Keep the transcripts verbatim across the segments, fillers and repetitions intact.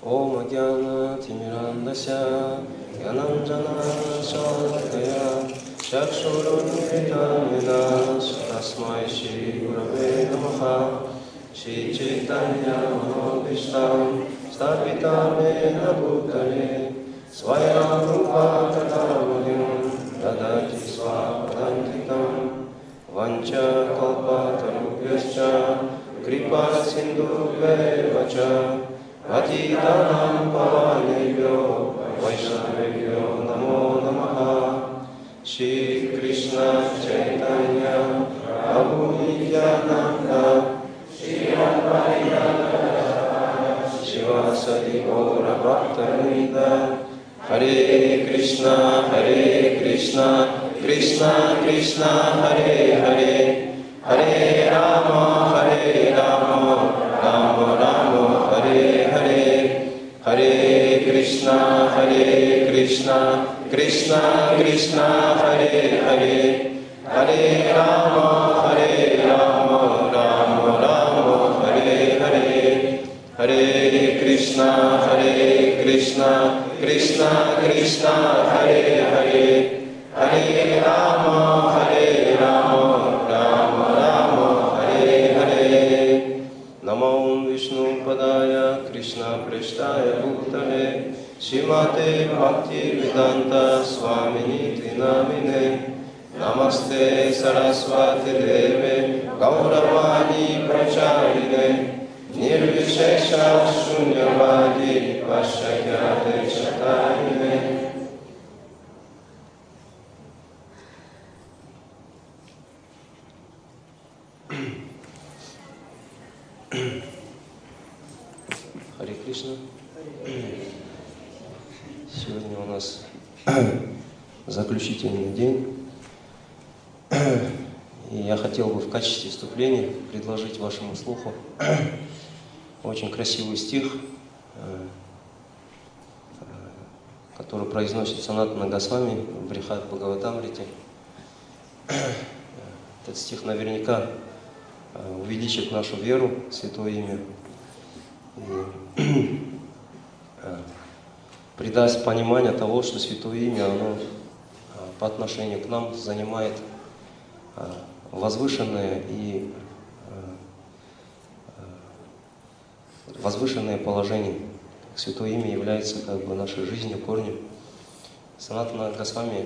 Om Jnana Timirandasya Gyananjana Shalakaya Chakshurunmilitam Yena Tasmai Shri Gurave Namaha Shri Chaitanya Mahaprabhu Sthapitam Yena Bhutale Swayam Rupa Tadavadim Dadati Swapadantikam Vancha Kalpatarubhyascha Kripa Sindhubheva Patitanam Pavanebhyo Vaishnavebhyo Namo Namaha Shri Krishna Chaitanya Prabhu Nityananda Shri Advaita Shivasati Gaura Bhakta-vrinda Hare Krishna Hare Krishna Krishna Krishna Hare Hare Hare Rama Hare Rama Rama Rama Hare Hare Hare Krishna Hare Krishna Krishna Krishna Hare Hare Hare Rama Hare Rama Rama Rama Hare Hare Hare Krishna Hare Krishna Krishna Krishna Hare Hare Hare Rama Hare Rama Rama Rama Hare Hare Namo Vishnu Padaya Krishna Preshtaya Bhutale Shrimate Bhakti Vedanta Swaminiti Namine Namaste Saraswati Deve Gauravani Pracharine Nirvishesha Shunyavadi Vashakyate Chatarine. Харе Кришна. Сегодня у нас заключительный день. И я хотел бы в качестве вступления предложить вашему слуху очень красивый стих, который произносит Санатана Госвами в Брихад Бхагаватамрите. Этот стих наверняка увеличит нашу веру в Святое Имя и придаст понимание того, что Святое Имя, оно по отношению к нам занимает возвышенное и возвышенное положение. Святое Имя является как бы нашей жизнью, корнем. Санатана Госвами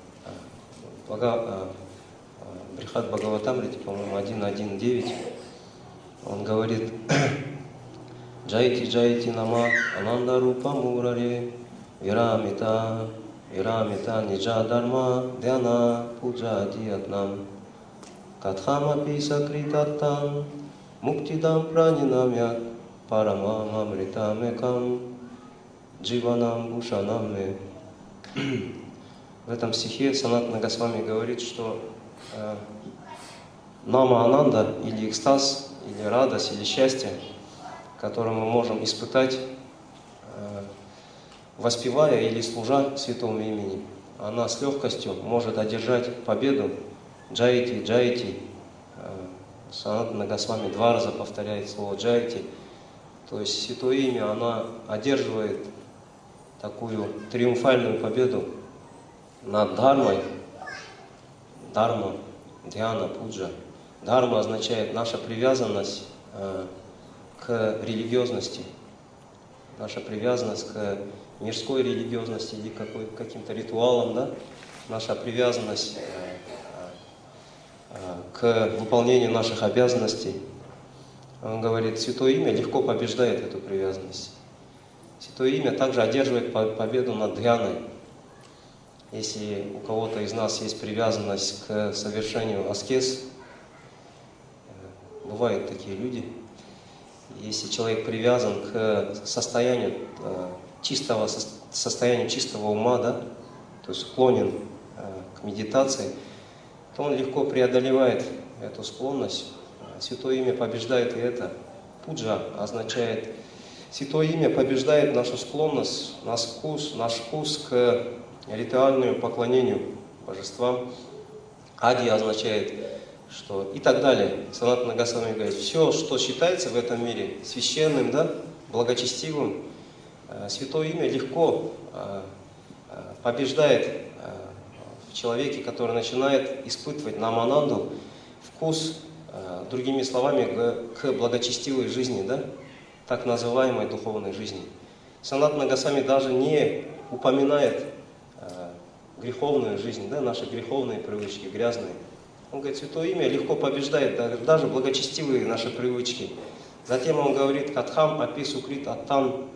Брихад Бхагаватамрите, по-моему, один один девять, он говорит: Джайти Джайти Нама Ананда Рупа Мураре Вирамита Вирамита Ниджа Дharma Дhyana Пуджа Диятнам Катхама Писа Критаттам Муктидам Пранинамят Парамам Амритам Экам Дживанам Бушанам. В этом стихе Санатана Госвами говорит, что э, Нама Ананда, или экстаз, или радость, или счастье, которое мы можем испытать, э, воспевая или служа Святому Имени, она с легкостью может одержать победу. Джайти, Джайти. Э, Санатана Госвами два раза повторяет слово Джайти. То есть Святое Имя, она одерживает такую триумфальную победу над Дхармой. Дхарма, Дhyana, Пуджа. Дхарма означает наша привязанность э, к религиозности, наша привязанность к мирской религиозности или какой, к каким-то ритуалам, да? Наша привязанность э, э, к выполнению наших обязанностей. Он говорит, Святое Имя легко побеждает эту привязанность. Святое Имя также одерживает победу над Дхьяной. Если у кого-то из нас есть привязанность к совершению аскез, бывают такие люди, если человек привязан к состоянию чистого, состоянию чистого ума, да, то есть склонен к медитации, то он легко преодолевает эту склонность. Святое Имя побеждает и это. Пуджа означает, Святое Имя побеждает нашу склонность, наш вкус, наш вкус к ритуальному поклонению божествам. Ади означает, что и так далее. Санатана Госвами говорит, все, что считается в этом мире священным, да, благочестивым, Святое имя легко побеждает в человеке, который начинает испытывать намананду, вкус, другими словами, к благочестивой жизни, да? Так называемой духовной жизни. Санатана Госвами даже не упоминает греховную жизнь, да, наши греховные привычки, грязные. Он говорит, святое имя легко побеждает даже благочестивые наши привычки. Затем он говорит, катхам апи сукрит аттам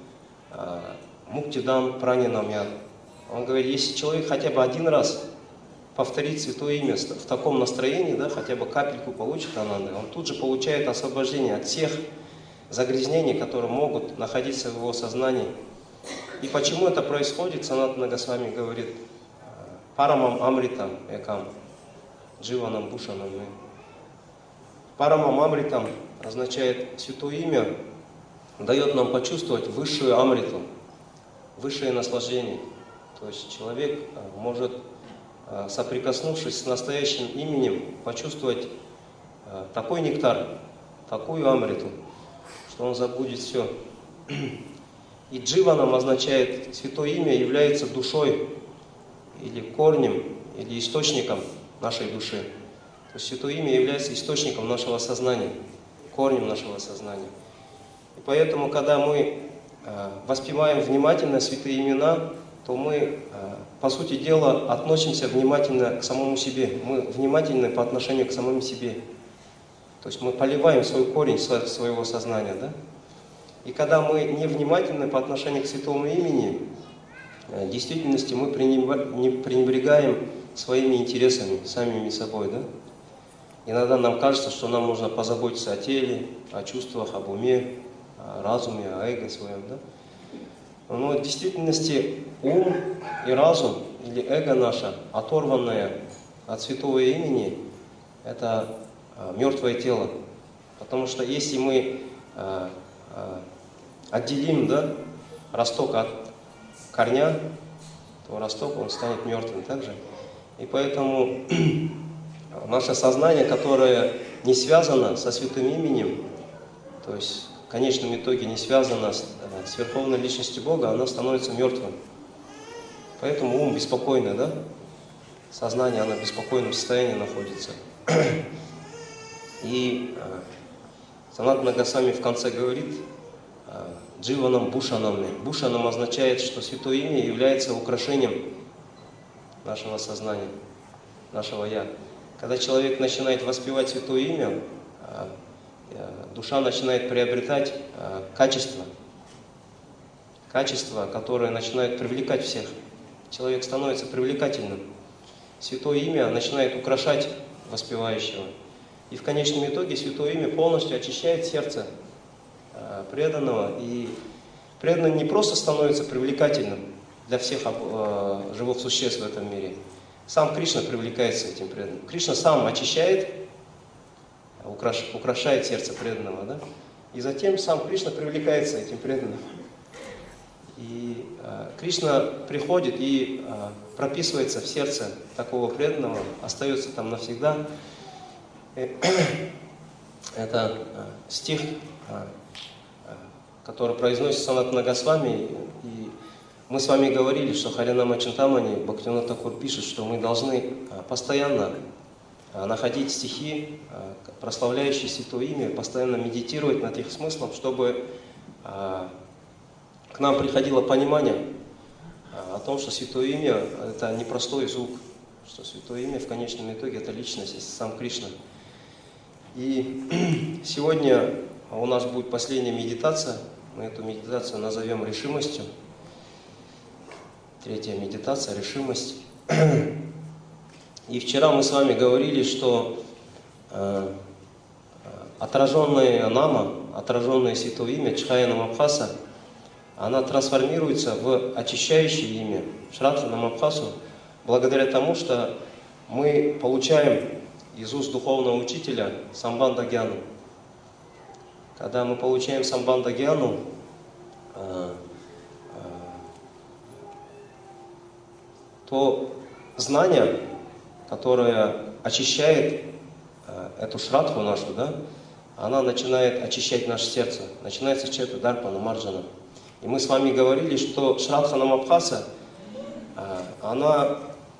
муктидам пранинам яд. Он говорит, если человек хотя бы один раз повторит святое имя в таком настроении, да, хотя бы капельку получит ананды, он тут же получает освобождение от всех загрязнений, которые могут находиться в его сознании. И почему это происходит, Санатана Госвами говорит, парамам амритам экам, дживанам бушанам. Парамам амритам означает святое имя, дает нам почувствовать высшую амриту, высшее наслаждение. То есть человек может, соприкоснувшись с настоящим именем, почувствовать такой нектар, такую амриту, что он забудет все. И дживанам означает, святое имя является душой, или корнем, или источником нашей души. То есть святое имя является источником нашего сознания, корнем нашего сознания. И поэтому, когда мы воспеваем внимательно святые имена, то мы, по сути дела, относимся внимательно к самому себе. Мы внимательны по отношению к самому себе. То есть мы поливаем свой корень своего сознания, да? И когда мы невнимательны по отношению к святому имени, в действительности мы пренебрегаем своими интересами, самими собой, да? Иногда нам кажется, что нам нужно позаботиться о теле, о чувствах, об уме, о разуме, о эго своем, да? Но в действительности ум и разум, или эго наше, оторванное от святого имени, это мертвое тело. Потому что если мы отделим, да, росток от корня, то росток, он станет мертвым также. И поэтому наше сознание, которое не связано со святым именем, то есть в конечном итоге не связано с, с Верховной Личностью Бога, оно становится мертвым. Поэтому ум беспокойный, да? Сознание, оно в беспокойном состоянии находится. И Санатана Госвами в конце говорит, дживанам бушанам. Бушанам означает, что святое имя является украшением нашего сознания, нашего я. Когда человек начинает воспевать святое имя, душа начинает приобретать качества, качества, которые начинают привлекать всех. Человек становится привлекательным. Святое имя начинает украшать воспевающего. И в конечном итоге святое имя полностью очищает сердце преданного. И преданный не просто становится привлекательным для всех живых существ в этом мире. Сам Кришна привлекается этим преданным. Кришна сам очищает, украшает сердце преданного, да? И затем сам Кришна привлекается этим преданным. И э, Кришна приходит и э, прописывается в сердце такого преданного, остается там навсегда. Это э, стих, э, который произносит Санатана Госвами. И мы с вами говорили, что Харинама Чинтамани, Бхактивинода Тхакур пишет, что мы должны постоянно находить стихи, прославляющие Святое Имя, постоянно медитировать над их смыслом, чтобы к нам приходило понимание о том, что Святое Имя – это не простой звук, что Святое Имя в конечном итоге – это личность, сам Кришна. И сегодня у нас будет последняя медитация, мы эту медитацию назовем решимостью. Третья медитация – решимость. И вчера мы с вами говорили, что э, отраженная нама, отраженное Святое Имя, Чхая Намабхаса, она трансформируется в очищающее имя, Шрадха Намабхасу, благодаря тому, что мы получаем из уст духовного учителя Самбанда Гьяну. Когда мы получаем Самбанда Гьяну, э, э, то знание, которое очищает э, эту шрадху нашу, да, она начинает очищать наше сердце. Начинается чета дарпана, марджана. И мы с вами говорили, что Шрадха Намабхаса, она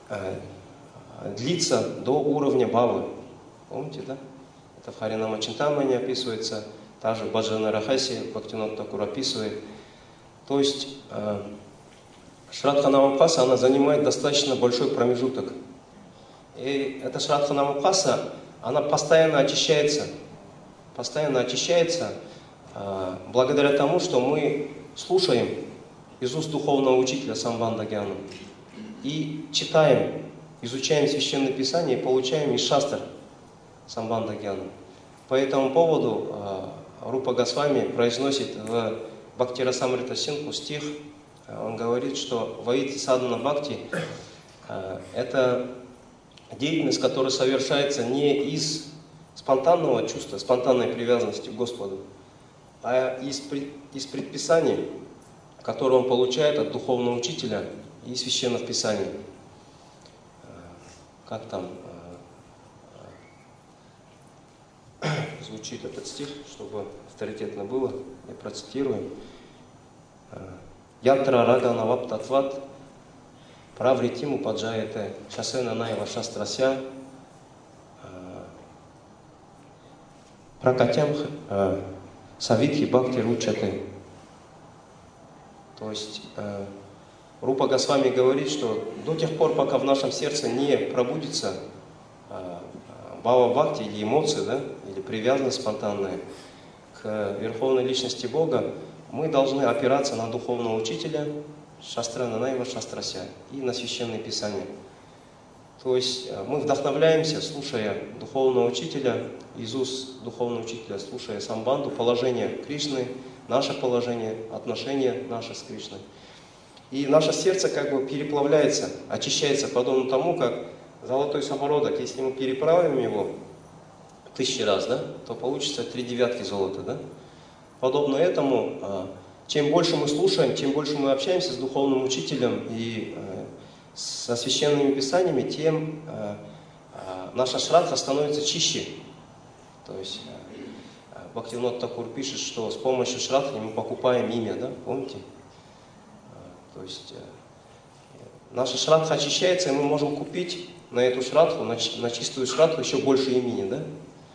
длится до уровня бхавы. Помните, да? Это в Харинама Чинтамани описывается, также в Баджана Рахасе Бхактивинода Такур описывает. То есть Шрадха Намабхаса, она занимает достаточно большой промежуток. И эта Шрадха Намабхаса, она постоянно очищается, постоянно очищается благодаря тому, что мы слушаем из уст духовного учителя Самбанда Гьяну и читаем, изучаем Священное Писание и получаем из шастр Самбанда Гьяну. По этому поводу Рупа Госвами произносит в Бхакти Расамрита Синху стих, он говорит, что Ваити Садана Бхакти – это деятельность, которая совершается не из спонтанного чувства, спонтанной привязанности к Господу, а из, из предписаний, которые он получает от духовного учителя и священных писаний. Как там звучит этот стих, чтобы авторитетно было, я процитирую. Ятра рага навап татват правритиму паджаяте шасена наева шастрася пракатям савитхи бхакти ручате. То есть Рупа Госвами говорит, что до тех пор, пока в нашем сердце не пробудится бхава бхакти или эмоции, да, или привязанность спонтанная к Верховной Личности Бога, мы должны опираться на духовного учителя Шастрана Наева Шастрася и на Священное Писание. То есть мы вдохновляемся, слушая духовного учителя, из уст духовного учителя, слушая Самбанду, положение Кришны, наше положение, отношения наши с Кришной. И наше сердце как бы переплавляется, очищается, подобно тому, как золотой самородок. Если мы переправим его тысячи раз, да, то получится три девятки золота. Да? Подобно этому, чем больше мы слушаем, чем больше мы общаемся с духовным учителем и со священными писаниями, тем наша шрадха становится чище. То есть Бхактивинода Такур пишет, что с помощью шрадхи мы покупаем имя, да, помните? То есть наша шрадха очищается, и мы можем купить на эту шрадху, на, на чистую шрадху еще больше имени, да?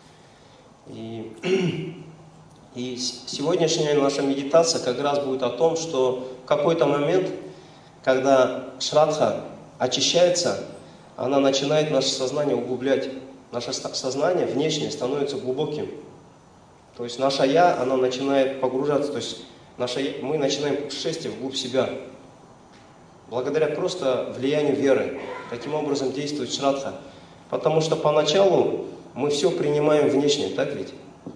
И, и сегодняшняя наша медитация как раз будет о том, что в какой-то момент, когда шрадха очищается, она начинает наше сознание углублять. Наше сознание внешнее становится глубоким. То есть наша «я», она начинает погружаться, то есть наше, мы начинаем путешествие вглубь себя. Благодаря просто влиянию веры. Таким образом действует шрадха. Потому что поначалу мы все принимаем внешне, так ведь?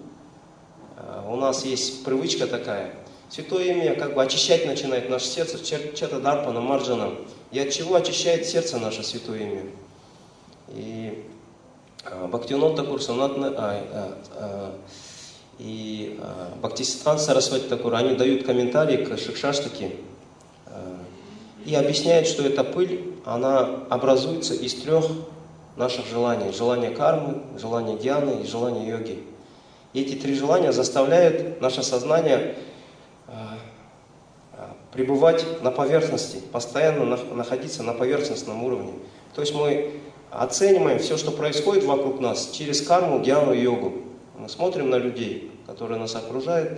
У нас есть привычка такая. Святое имя как бы очищать начинает наше сердце, чета дарпана, марджана. И от чего очищает сердце наше святое имя? И Бхактивинода Такур, Санатна, а, а, а, и а, Бхактисиддханта Сарасвати Такур, они дают комментарии к Шикшаштаке а, и объясняют, что эта пыль, она образуется из трех наших желаний. Желание кармы, желание гьяны и желание йоги. И эти три желания заставляют наше сознание а, а, пребывать на поверхности, постоянно на, находиться на поверхностном уровне. То есть мы оцениваем все, что происходит вокруг нас, через карму, гьяну и йогу. Мы смотрим на людей, которые нас окружают,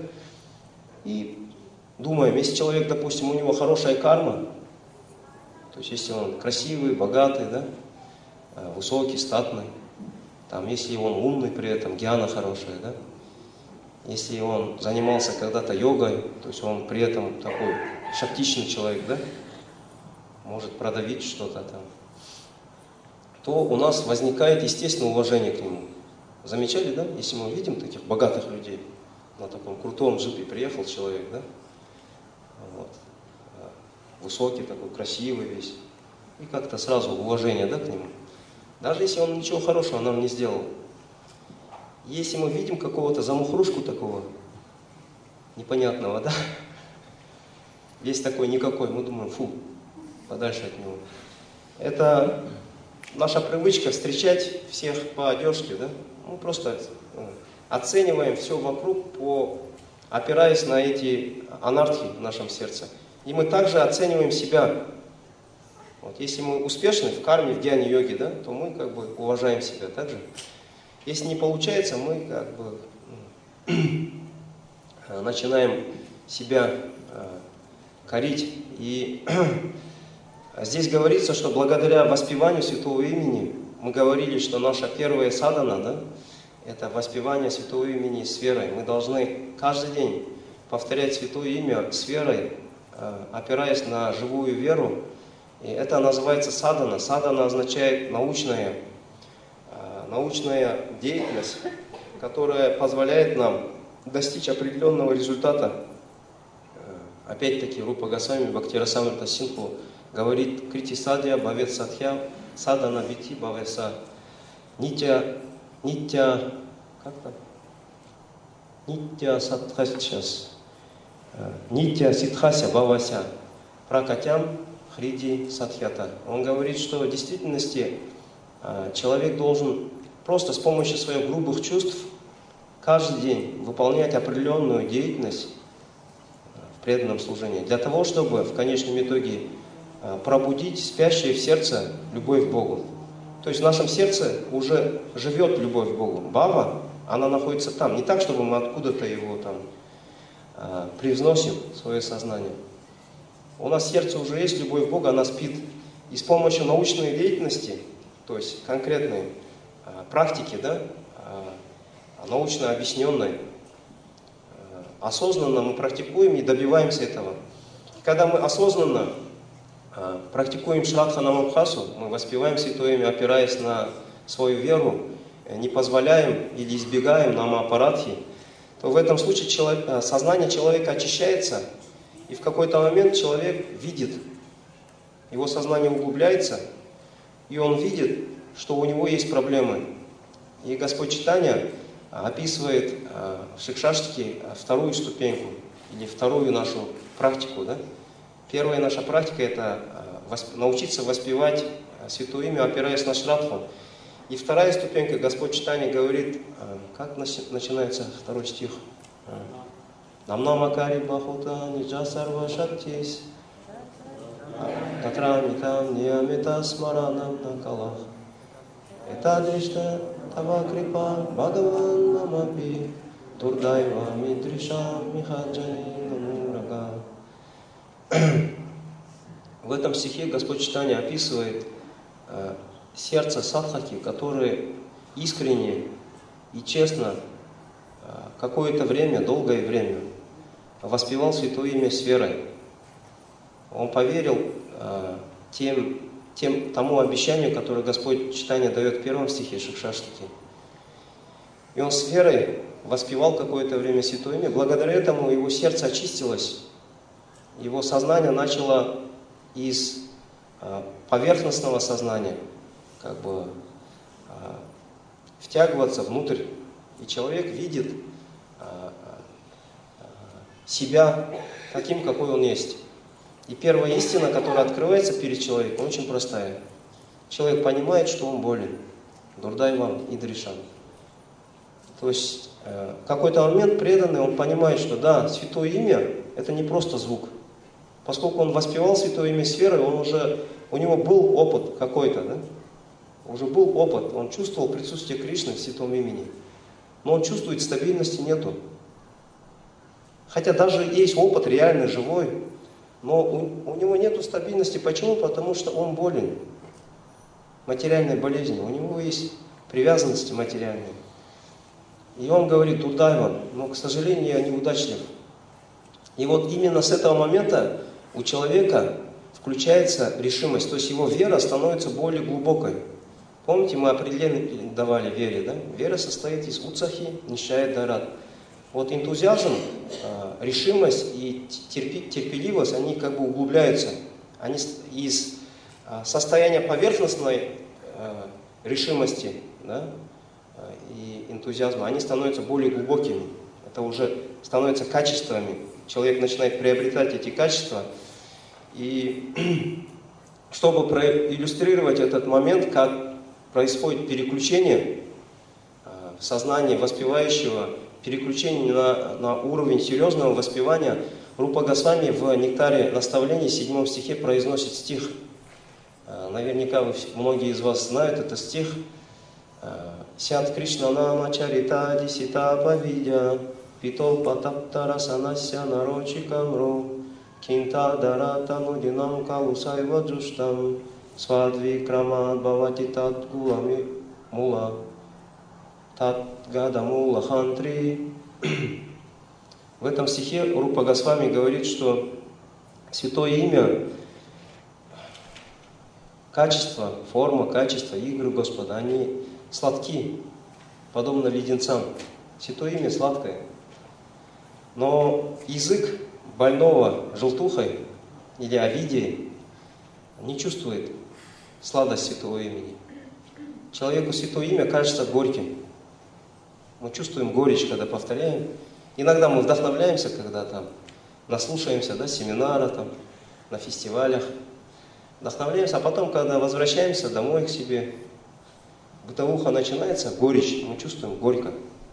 и думаем, если человек, допустим, у него хорошая карма, то есть если он красивый, богатый, да, высокий, статный, там, если он умный при этом, гьяна хорошая, да, если он занимался когда-то йогой, то есть он при этом такой шактичный человек, да, может продавить что-то там, то у нас возникает естественное уважение к нему. Замечали, да? Если мы видим таких богатых людей, на таком крутом джипе приехал человек, да? Вот. Высокий такой, красивый весь. И как-то сразу уважение, да, к нему. Даже если он ничего хорошего нам не сделал. Если мы видим какого-то замухрушку такого, непонятного, да? Весь такой никакой, мы думаем, фу, подальше от него. Это наша привычка встречать всех по одежке, да? Мы просто оцениваем все вокруг по опираясь на эти анархии в нашем сердце. И мы также оцениваем себя. Вот, если мы успешны в карме, в дьяне-йоге, да, то мы как бы уважаем себя также. Если не получается, мы как бы начинаем себя корить. И здесь говорится, что благодаря воспеванию святого имени, мы говорили, что наша первая садхана, да, это воспевание святого имени с верой. Мы должны каждый день повторять святое имя с верой, опираясь на живую веру. И это называется садхана. Садхана означает научная, научная деятельность, которая позволяет нам достичь определенного результата. Опять-таки Рупа Госвами Бхактирасамрита Синдху говорит: крити садья бхавет садхья садхана вити бхавеса нитя нитя как там нитя садхасчас нитя ситхася бхавася пракатям хриди садхьята. Он говорит, что в действительности человек должен просто с помощью своих грубых чувств каждый день выполнять определенную деятельность в преданном служении, для того, чтобы в конечном итоге пробудить спящее в сердце любовь к Богу. То есть в нашем сердце уже живет любовь к Богу. Бхава, она находится там. Не так, чтобы мы откуда-то его там э, привносим в свое сознание. У нас в сердце уже есть любовь к Богу, она спит. И с помощью научной деятельности, то есть конкретной э, практики, да, э, научно объясненной, осознанно мы практикуем и добиваемся этого. Когда мы осознанно э, практикуем Шрадха Намабхасу, мы воспеваем святое имя, опираясь на свою веру, не позволяем или избегаем намапарадхи, то в этом случае человек, сознание человека очищается, и в какой-то момент человек видит, его сознание углубляется, и он видит, что у него есть проблемы. И Господь Чайтанья описывает в Шикшаштхике вторую ступеньку, или вторую нашу практику. Да? Первая наша практика – это научиться воспевать святое имя, опираясь на Шрадху. И вторая ступенька, Господь Чайтанья говорит, как начинается второй стих? Намнамакари бахута ниджа сарва шактис татрамитам ниямита смаранам накалах этадришта тава крипа бхагаван мамапи турдайва мидриша михаджани намурага. В этом стихе Господь Чайтанья описывает э, сердце садхаки, который искренне и честно э, какое-то время, долгое время воспевал святое имя с верой. Он поверил э, тем, тем, тому обещанию, которое Господь Чайтанья дает в первом стихе Шикшаштхики. И он с верой воспевал какое-то время святое имя. Благодаря этому его сердце очистилось, его сознание начало из э, поверхностного сознания как бы э, втягиваться внутрь. И человек видит э, э, себя таким, какой он есть. И первая истина, которая открывается перед человеком, очень простая. Человек понимает, что он болен. Дурдайвам Идришан. То есть э, в какой-то момент преданный, он понимает, что да, святое имя – это не просто звук. Поскольку он воспевал святое имя с верой, он уже, у него был опыт какой-то, да? Уже был опыт, он чувствовал присутствие Кришны в святом имени. Но он чувствует, стабильности нету. Хотя даже есть опыт реальный, живой, но у, у него нету стабильности. Почему? Потому что он болен материальной болезнью. У него есть привязанности материальные. И он говорит: Дурдайван, но, к сожалению, я неудачлив. И вот именно с этого момента у человека включается решимость, то есть его вера становится более глубокой. Помните, мы определение давали вере, да? Вера состоит из уцахи, нишая дарат. Вот энтузиазм, решимость и терпеливость, они как бы углубляются. Они из состояния поверхностной решимости, да, и энтузиазма, они становятся более глубокими. Это уже становится качествами. Человек начинает приобретать эти качества. И чтобы проиллюстрировать этот момент, как происходит переключение в сознании воспевающего переключение на, на уровень серьезного воспевания, Рупа Госвами в «Нектаре наставлений» в седьмом стихе произносит стих. Наверняка вы, многие из вас знают этот стих. «Сят Кришна нама чарита дисита павидя, питол патаптара санася нарочикам ру, кинта дарата нудинам калусай ваджуштам, свадви крамад бавати тат гулами мула, тат гада мула хантри». В этом стихе Рупа Госвами говорит, что святое имя, качество, форма, качество игры Господа, они сладки, подобно леденцам. Святое имя сладкое. Но язык больного желтухой или овидией не чувствует сладость святого имени. Человеку святое имя кажется горьким. Мы чувствуем горечь, когда повторяем. Иногда мы вдохновляемся, когда там наслушаемся, да, семинара, там, на фестивалях. Вдохновляемся, а потом, когда возвращаемся домой к себе, бытовуха начинается, горечь, мы чувствуем горько.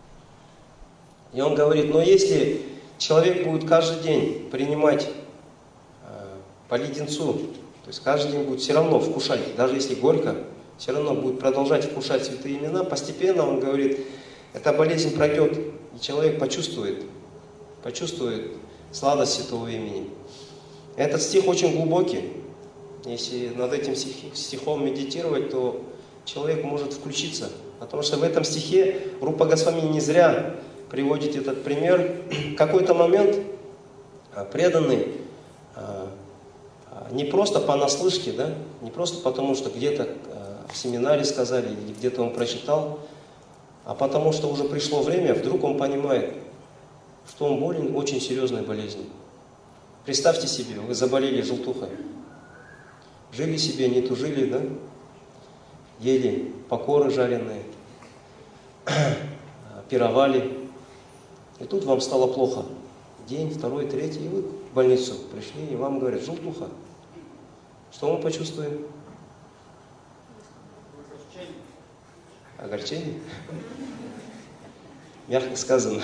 И он говорит, но если человек будет каждый день принимать э, по леденцу, то есть каждый день будет все равно вкушать, даже если горько, все равно будет продолжать вкушать святые имена, постепенно, он говорит, эта болезнь пройдет, и человек почувствует, почувствует сладость святого имени. Этот стих очень глубокий. Если над этим стихом медитировать, то человек может включиться. Потому что в этом стихе Рупа Госвами не зря приводит этот пример. В какой-то момент преданный не просто понаслышке, да, не просто потому, что где-то в семинаре сказали или где-то он прочитал, а потому что уже пришло время, вдруг он понимает, что он болен очень серьезной болезнью. Представьте себе, вы заболели желтухой. Жили себе, не тужили, да? Ели покоры жареные, пировали. И тут вам стало плохо. День, второй, третий, и вы в больницу пришли, и вам говорят, желтуха. Что мы почувствуем? Огорчение? Мягко сказано.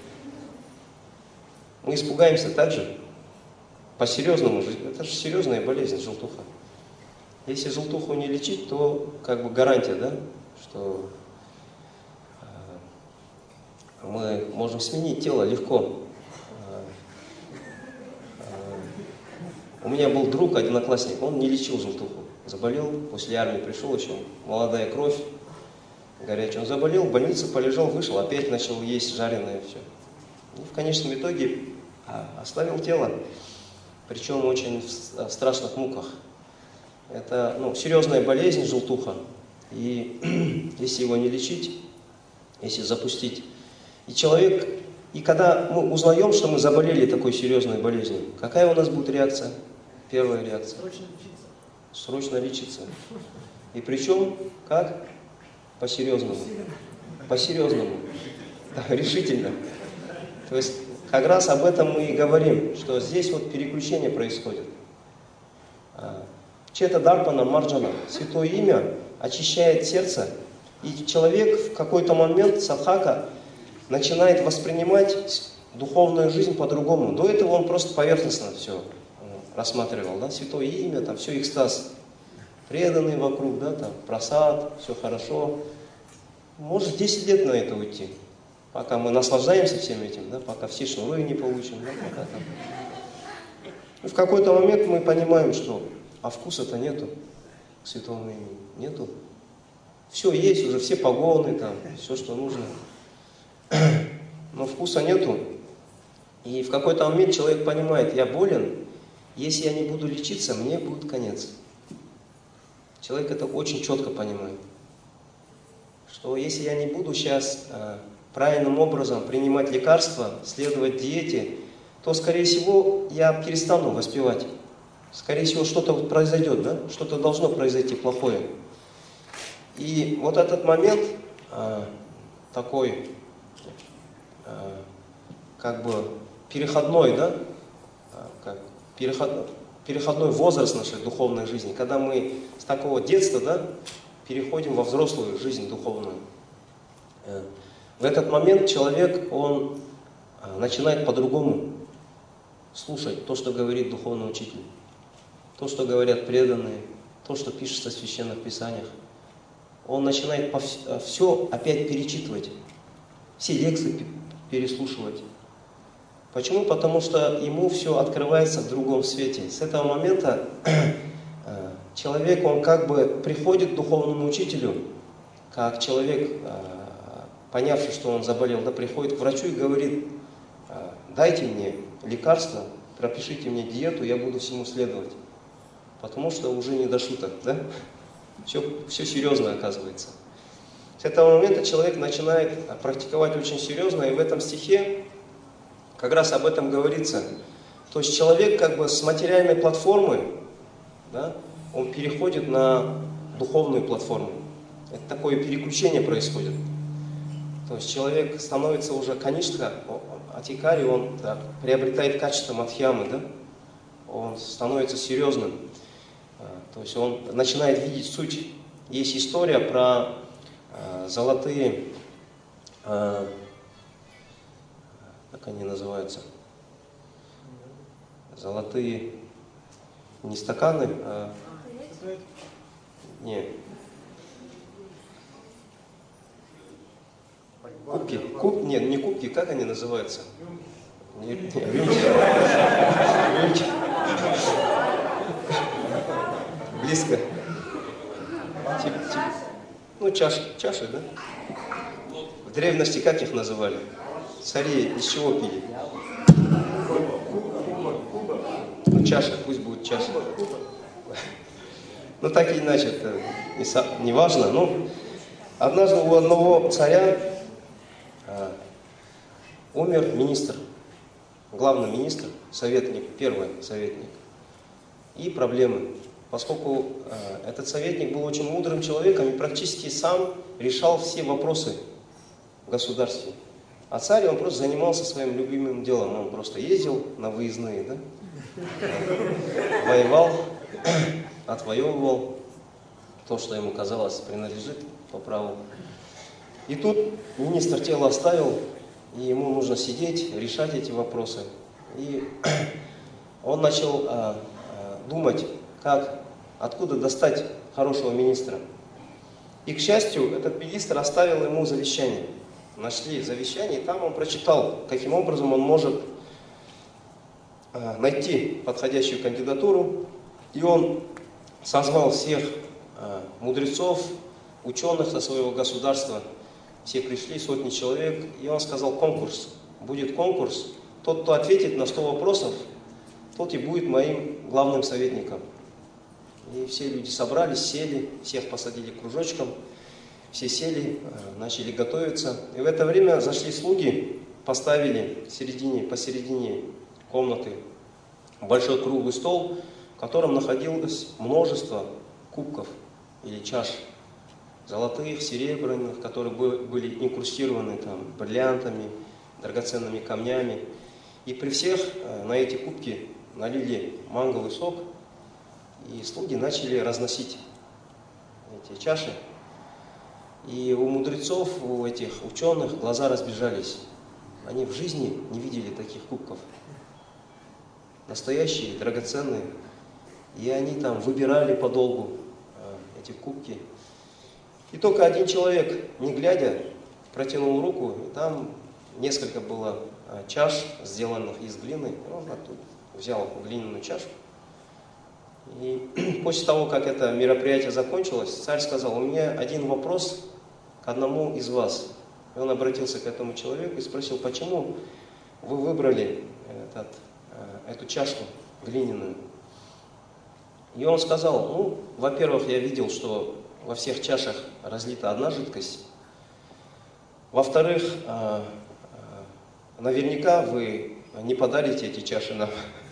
Мы испугаемся так же. По-серьезному. Это же серьезная болезнь, желтуха. Если желтуху не лечить, то как бы гарантия, да, что мы можем сменить тело легко. У меня был друг, одноклассник, он не лечил желтуху. Заболел, после армии пришел еще, молодая кровь, горячая. Он заболел, в больнице полежал, вышел, опять начал есть жареное все. И в конечном итоге оставил тело, причем очень в страшных муках. Это ну, серьезная болезнь, желтуха. И если его не лечить, если запустить, и человек, и когда мы узнаем, что мы заболели такой серьезной болезнью, какая у нас будет реакция? Первая реакция. Срочно лечиться. Срочно лечиться. И причем, как? По-серьезному. По-серьезному. Да, решительно. То есть, как раз об этом мы и говорим, что здесь вот переключение происходит. Чета Дарпана Марджана, святое имя, очищает сердце, и человек в какой-то момент, садхака, начинает воспринимать духовную жизнь по-другому. До этого он просто поверхностно все рассматривал, да, святое имя, там все экстаз, преданные вокруг, да, там просад, все хорошо. Может десять лет на это уйти, пока мы наслаждаемся всем этим, да, пока все шнуры не получим, да, пока там. И в какой-то момент мы понимаем, что а вкуса-то нету к святому имени, нету. Все есть уже, все погоны, там, все, что нужно. Но вкуса нету. И в какой-то момент человек понимает, я болен, если я не буду лечиться, мне будет конец. Человек это очень четко понимает. Что если я не буду сейчас э, правильным образом принимать лекарства, следовать диете, то, скорее всего, я перестану воспевать. Скорее всего, что-то произойдет, да? Что-то должно произойти плохое. И вот этот момент э, такой, э, как бы переходной, да? Э, как переход, переходной возраст нашей духовной жизни, когда мы с такого детства, да, переходим во взрослую жизнь духовную. Э, в этот момент человек, он начинает по-другому слушать то, что говорит духовный учитель, то, что говорят преданные, то, что пишется в священных писаниях. Он начинает все опять перечитывать, все лекции переслушивать. Почему? Потому что ему все открывается в другом свете. С этого момента человек, он как бы приходит к духовному учителю, как человек, понявший, что он заболел, да, приходит к врачу и говорит: дайте мне лекарство, пропишите мне диету, я буду всему следовать. Потому что уже не до шуток, да? Все, все серьезно оказывается. С этого момента человек начинает практиковать очень серьезно, и в этом стихе как раз об этом говорится. То есть человек как бы с материальной платформы, да, он переходит на духовную платформу. Это такое переключение происходит. То есть человек становится уже канишка, атикари, он так, приобретает качество мадхьямы, да? Он становится серьезным. То есть он начинает видеть суть. Есть история про э, золотые, э, как они называются? Золотые, не стаканы, а... Не. Кубки. Куб... Нет, не кубки, как они называются? Не, не, рюмки. Рюмки. Близко. Тип, тип. Ну, чаши, чаши, да? В древности как их называли? Цари из чего пили? Ну, чаша, пусть будет чаша. Ну, так или иначе, это не, не важно. Но однажды у одного царя а, умер министр, главный министр, советник, первый советник. И проблемы. Поскольку э, этот советник был очень мудрым человеком и практически сам решал все вопросы в государстве. А царь, он просто занимался своим любимым делом. Он просто ездил на выездные, да? Воевал, отвоевывал то, что ему казалось принадлежит по праву. И тут министр тело оставил, и ему нужно сидеть, решать эти вопросы. И он начал э, э, думать, как, откуда достать хорошего министра. И, к счастью, этот министр оставил ему завещание. Нашли завещание, и там он прочитал, каким образом он может э, найти подходящую кандидатуру. И он созвал всех э, мудрецов, ученых со своего государства. Все пришли, сотни человек, и он сказал: конкурс. Будет конкурс. Тот, кто ответит на сто вопросов, тот и будет моим главным советником. И все люди собрались, сели, всех посадили кружочком, все сели, начали готовиться. И в это время зашли слуги, поставили в середине, посередине комнаты большой круглый стол, в котором находилось множество кубков или чаш, золотых, серебряных, которые были инкрустированы там бриллиантами, драгоценными камнями. И при всех на эти кубки налили манговый сок, и слуги начали разносить эти чаши. И у мудрецов, у этих ученых глаза разбежались. Они в жизни не видели таких кубков. Настоящие, драгоценные. И они там выбирали подолгу эти кубки. И только один человек, не глядя, протянул руку, и там несколько было чаш, сделанных из глины. Он оттуда взял глиняную чашу. И после того, как это мероприятие закончилось, царь сказал: у меня один вопрос к одному из вас. И он обратился к этому человеку и спросил: почему вы выбрали этот, эту чашку глиняную? И он сказал: ну, во-первых, я видел, что во всех чашах разлита одна жидкость. Во-вторых, наверняка вы не подарите эти чаши нам.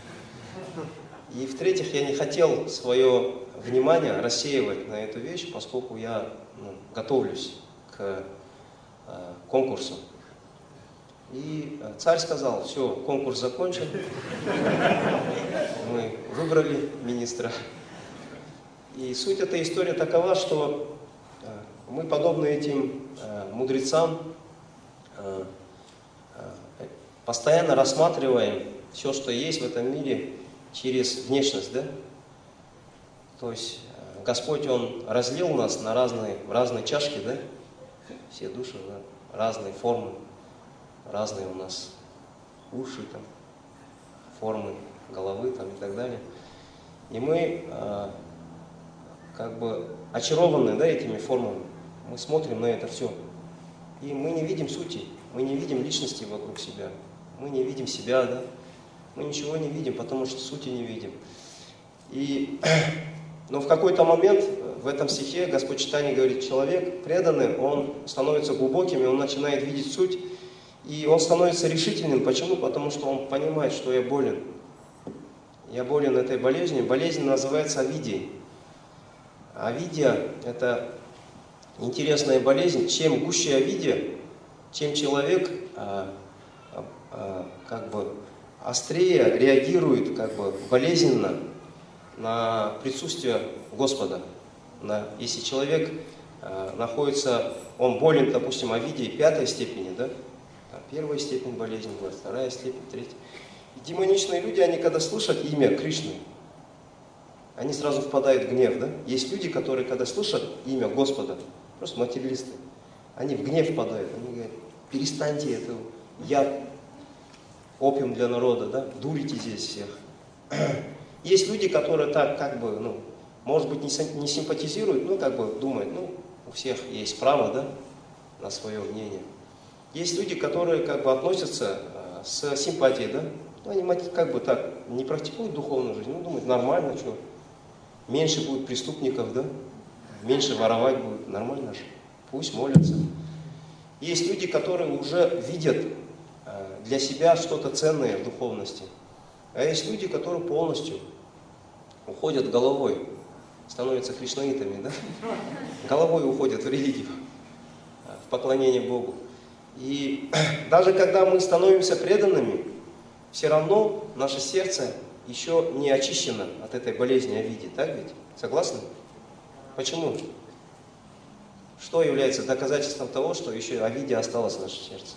И в-третьих, я не хотел свое внимание рассеивать на эту вещь, поскольку я ну, готовлюсь к э, конкурсу. И царь сказал: все, конкурс закончен, мы выбрали министра. И суть этой истории такова, что э, мы подобны этим э, мудрецам, постоянно рассматриваем все, что есть в этом мире, через внешность, да? То есть Господь, Он разлил нас на разные, в разные чашки, да? Все души, да? Разные формы, разные у нас уши, там, формы головы там, и так далее. И мы э, как бы очарованы, да, этими формами. Мы смотрим на это все. И мы не видим сути, мы не видим личности вокруг себя. Мы не видим себя, да? Мы ничего не видим, потому что сути не видим. И, но в какой-то момент в этом стихе Господь Читание говорит, человек преданный, он становится глубоким, и он начинает видеть суть, и он становится решительным. Почему? Потому что он понимает, что я болен. Я болен этой болезнью. Болезнь называется авидией. Авидия – это интересная болезнь. Чем гуще авидия, чем человек а, а, а, как бы острее реагирует как бы болезненно на присутствие Господа. На, если человек а, находится, он болен, допустим, авидией пятой степени, да? Там, первая степень болезни будет, вторая степень, третья. И демоничные люди, они когда слышат имя Кришны, они сразу впадают в гнев, да? Есть люди, которые, когда слышат имя Господа, просто материалисты, они в гнев впадают, они говорят, перестаньте это, я опиум для народа, да? Дурите здесь всех. Есть люди, которые так, как бы, ну, может быть, не симпатизируют, но как бы думают, ну, у всех есть право, да, на свое мнение. Есть люди, которые как бы относятся э, с симпатией, да? Ну, они как бы так не практикуют духовную жизнь, ну, думают, нормально, что, меньше будет преступников, да? Меньше воровать будет, нормально же, пусть молятся. Есть люди, которые уже видят э, для себя что-то ценное в духовности. А есть люди, которые полностью уходят головой, становятся кришнаитами, да? Головой уходят в религию, в поклонение Богу. И даже когда мы становимся преданными, все равно наше сердце еще не очищено от этой болезни авидии, так ведь? Согласны? Почему? Что является доказательством того, что еще авидия осталась в нашем сердце?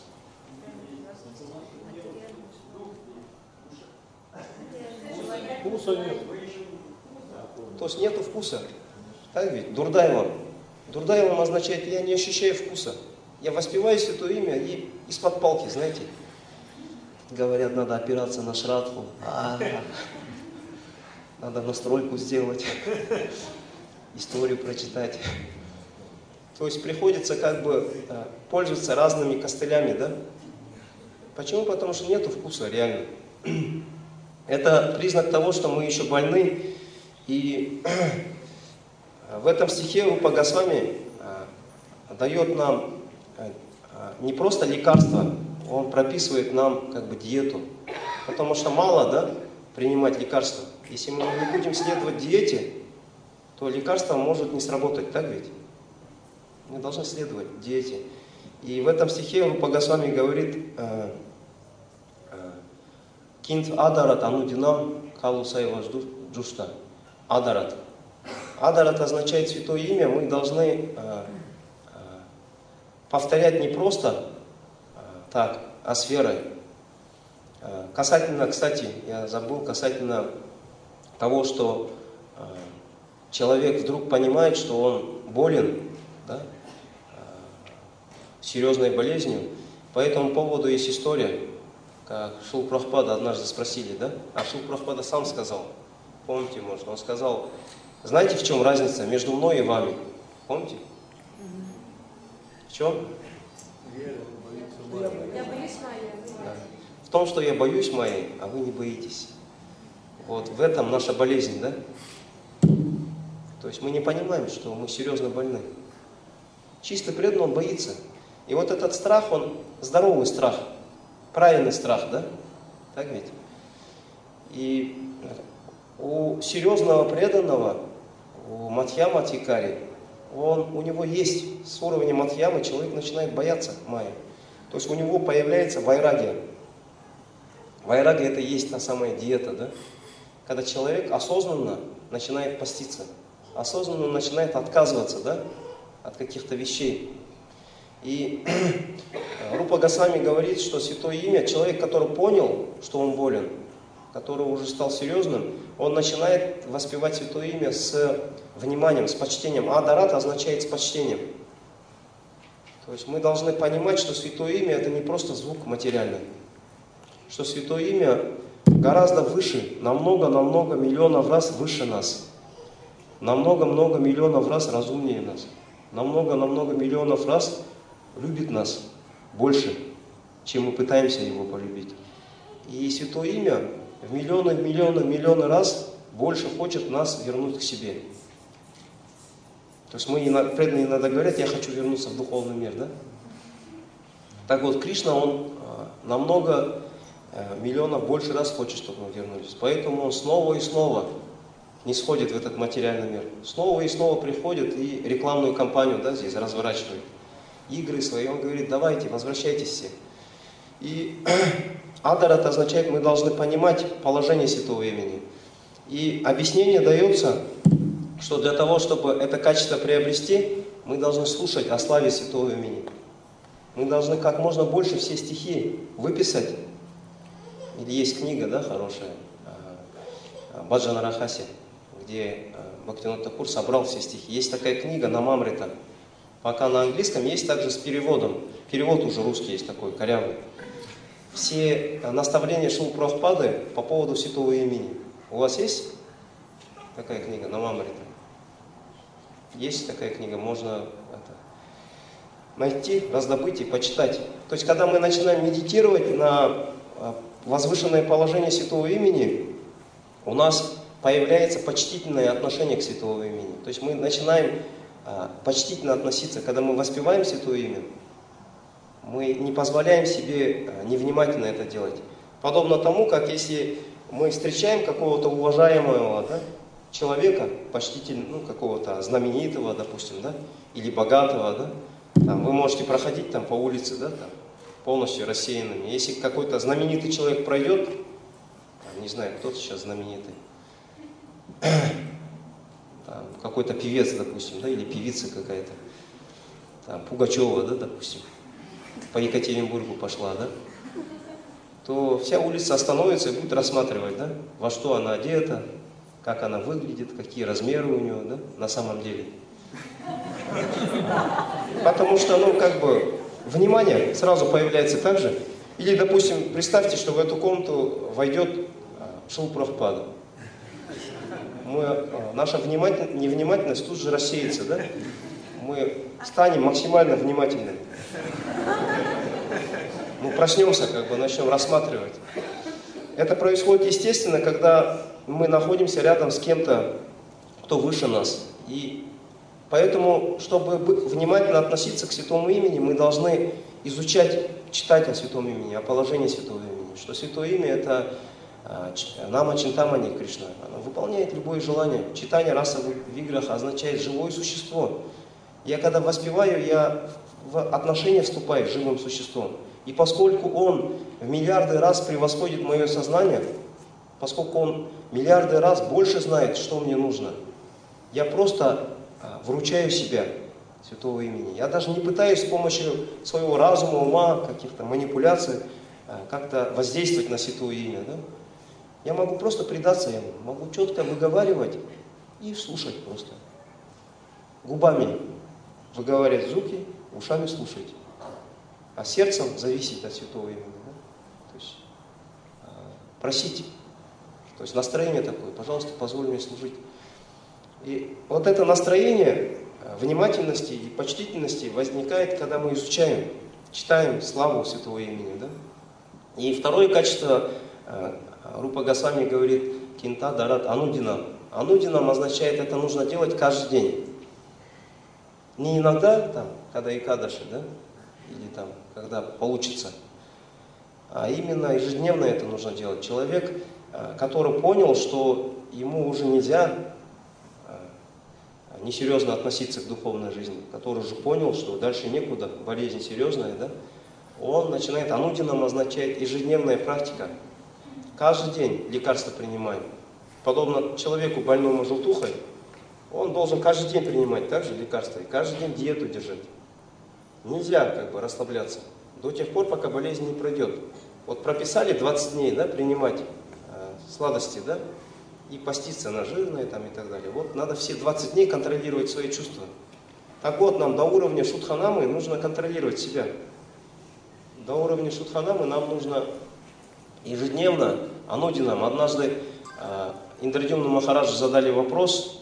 Вкуса нет. То есть нету вкуса. Так ведь? Дурдаймам. Дурдаймам означает, я не ощущаю вкуса. Я воспеваю святое имя и из-под палки, знаете. Говорят, надо опираться на шрадху. А-а-а. Надо настройку сделать. Историю прочитать. То есть приходится как бы пользоваться разными костылями, да? Почему? Потому что нету вкуса реально. Это признак того, что мы еще больны. И в этом стихе Рупа Госвами дает нам не просто лекарство, он прописывает нам как бы диету. Потому что мало, да, принимать лекарства. Если мы не будем следовать диете, то лекарство может не сработать, так ведь? Мы должны следовать диете. И в этом стихе Рупа Госвами говорит: Кинт адарат анудинам калусай джушта. Адарат. Адарат означает святое имя. Мы должны э, э, повторять не просто э, так, а с верой. Э, касательно, кстати, я забыл, касательно того, что э, человек вдруг понимает, что он болен, да, э, серьезной болезнью. По этому поводу есть история, как Шрила Прабхупада однажды спросили, да? А Шрила Прабхупада сам сказал, помните, может, он сказал, знаете, в чем разница между мной и вами? Помните? В чем? Я боюсь моей. Да. В том, что я боюсь моей, а вы не боитесь. Вот в этом наша болезнь, да? То есть мы не понимаем, что мы серьезно больны. Чисто преданный, он боится. И вот этот страх, он здоровый страх, правильный страх, да? Так ведь? И у серьезного преданного, у Мадхьяма Адхикари, он, у него есть с уровня Мадхьямы, человек начинает бояться майя. То есть у него появляется вайрагия. Вайрагия — это и есть та самая диета, да? Когда человек осознанно начинает поститься, осознанно начинает отказываться, да, от каких-то вещей. И Рупа Госвами говорит, что святое имя, человек, который понял, что он болен, который уже стал серьезным, он начинает воспевать святое имя с вниманием, с почтением. Адарат означает с почтением. То есть мы должны понимать, что святое имя это не просто звук материальный, что святое имя гораздо выше, намного-намного миллионов раз выше нас, намного-много миллионов раз разумнее нас, намного-намного миллионов раз любит нас больше, чем мы пытаемся его полюбить. И святое имя в миллионы, миллионы, миллионы раз больше хочет нас вернуть к себе. То есть мы преданные иногда говорят, я хочу вернуться в духовный мир, да? Так вот, Кришна, он намного миллионов больше раз хочет, чтобы мы вернулись. Поэтому он снова и снова не сходит в этот материальный мир. Снова и снова приходит и рекламную кампанию, да, здесь разворачивает. Игры свои, он говорит, давайте, возвращайтесь все. И адар это означает, мы должны понимать положение святого имени. И объяснение дается, что для того, чтобы это качество приобрести, мы должны слушать о славе святого имени. Мы должны как можно больше все стихи выписать. Или есть книга, да, хорошая, Баджана Рахаси, где Бхактивинода Тхакур собрал все стихи. Есть такая книга Намамрита. Пока на английском, есть также с переводом. Перевод уже русский есть такой, корявый. Все наставления Шрилы Прабхупады по поводу святого имени. У вас есть такая книга Намамрита? Есть такая книга, можно это, найти, раздобыть и почитать. То есть, когда мы начинаем медитировать на возвышенное положение святого имени, у нас появляется почтительное отношение к святому имени. То есть мы начинаем а, почтительно относиться, когда мы воспеваем святое имя, мы не позволяем себе а, невнимательно это делать. Подобно тому, как если мы встречаем какого-то уважаемого, да, человека, почтительного, ну, какого-то знаменитого, допустим, да, или богатого, да, там, вы можете проходить там, по улице, да, там, полностью рассеянными. Если какой-то знаменитый человек пройдет, не знаю, кто сейчас знаменитый, какой-то певец, допустим, да, или певица какая-то, там, Пугачева, да, допустим, по Екатеринбургу пошла, да, то вся улица остановится и будет рассматривать, да, во что она одета, как она выглядит, какие размеры у нее, да, на самом деле. Потому что, ну, как бы, внимание сразу появляется так же. Или, допустим, представьте, что в эту комнату войдет Шрила Прабхупада. Мы, наша невнимательность тут же рассеется, да? Мы станем максимально внимательными. Мы проснемся, как бы, начнем рассматривать. Это происходит естественно, когда мы находимся рядом с кем-то, кто выше нас. И поэтому, чтобы внимательно относиться к святому имени, мы должны изучать, читать о святом имени, о положении святого имени. Что святое имя это Нама Чинтамани Кришна. Оно выполняет любое желание. Читание раса в играх означает живое существо. Я когда воспеваю, я в отношения вступаю с живым существом. И поскольку он в миллиарды раз превосходит мое сознание, поскольку он миллиарды раз больше знает, что мне нужно, я просто вручаю себя святого имени. Я даже не пытаюсь с помощью своего разума, ума, каких-то манипуляций как-то воздействовать на святое имя. Да? Я могу просто предаться ему, могу четко выговаривать и слушать просто. Губами выговаривать звуки, ушами слушать. А сердцем зависеть от святого имени. Да? То есть э, просить. То есть настроение такое, пожалуйста, позволь мне служить. И вот это настроение внимательности и почтительности возникает, когда мы изучаем, читаем славу святого имени. Да? И второе качество, э, Рупа Госвами говорит, кинта дарат анудинам. Анудинам означает, это нужно делать каждый день. Не иногда, там, когда икадаши, да? Или там, когда получится, а именно ежедневно это нужно делать. Человек, который понял, что ему уже нельзя несерьезно относиться к духовной жизни, который уже понял, что дальше некуда, болезнь серьезная, да, он начинает, анудинам означает ежедневная практика. Каждый день лекарства принимаем. Подобно человеку, больному желтухой, он должен каждый день принимать также лекарства и каждый день диету держать. Нельзя как бы расслабляться. до тех пор, пока болезнь не пройдет. Вот прописали двадцать дней, да, принимать э, сладости, да, и поститься на жирное там и так далее. Вот надо все двадцать дней контролировать свои чувства. Так вот, нам до уровня шудханамы нужно контролировать себя. До уровня шудханамы нам нужно ежедневно, анудинам. Однажды э, Индрадюмну Махараджу задали вопрос,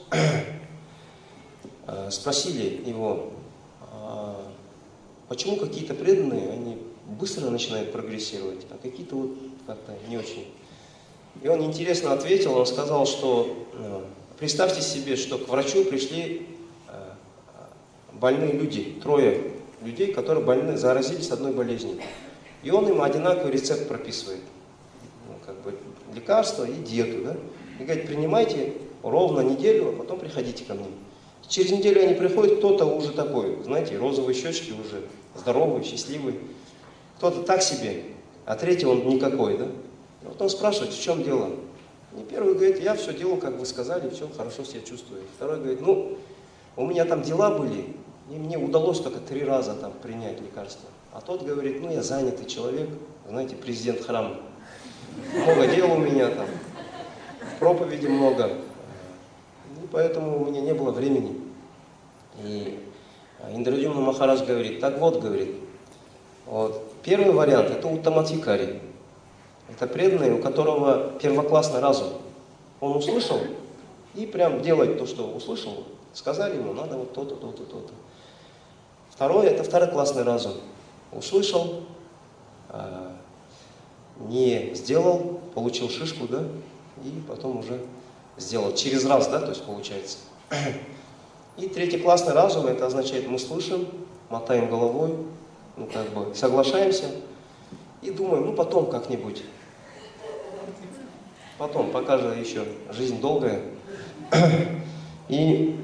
э, спросили его, э, почему какие-то преданные, они быстро начинают прогрессировать, а какие-то вот как-то не очень. И он интересно ответил, он сказал, что э, представьте себе, что к врачу пришли э, больные люди, трое людей, которые больны, заразились одной болезнью. И он им одинаковый рецепт прописывает. Ну, как бы лекарство и диету, да? И говорит, принимайте ровно неделю, а потом приходите ко мне. Через неделю они приходят, кто-то уже такой, знаете, розовые щечки уже, здоровый, счастливый. Кто-то так себе, а третий он никакой, да? И вот он спрашивает, в чем дело? И первый говорит, я все делал, как вы сказали, все, хорошо себя чувствую. Второй говорит, ну, у меня там дела были, и мне удалось только три раза там принять лекарство. А тот говорит, ну, я занятый человек, знаете, президент храма. Много дел у меня там, проповеди много. И поэтому у меня не было времени. И Индрадюмна Махарадж говорит, так вот, говорит, вот, первый вариант, это уттамадхикари. Это преданный, у которого первоклассный разум. Он услышал и прям делает то, что услышал. Сказали ему, надо вот то-то, то-то, то-то. Второе, это второклассный разум. Услышал, э, не сделал, получил шишку, да, и потом уже сделал. Через раз, да, то есть получается. И третьеклассный разум, это означает, мы слышим, мотаем головой, ну как бы соглашаемся и думаем, ну потом как-нибудь. Потом, пока же еще жизнь долгая. И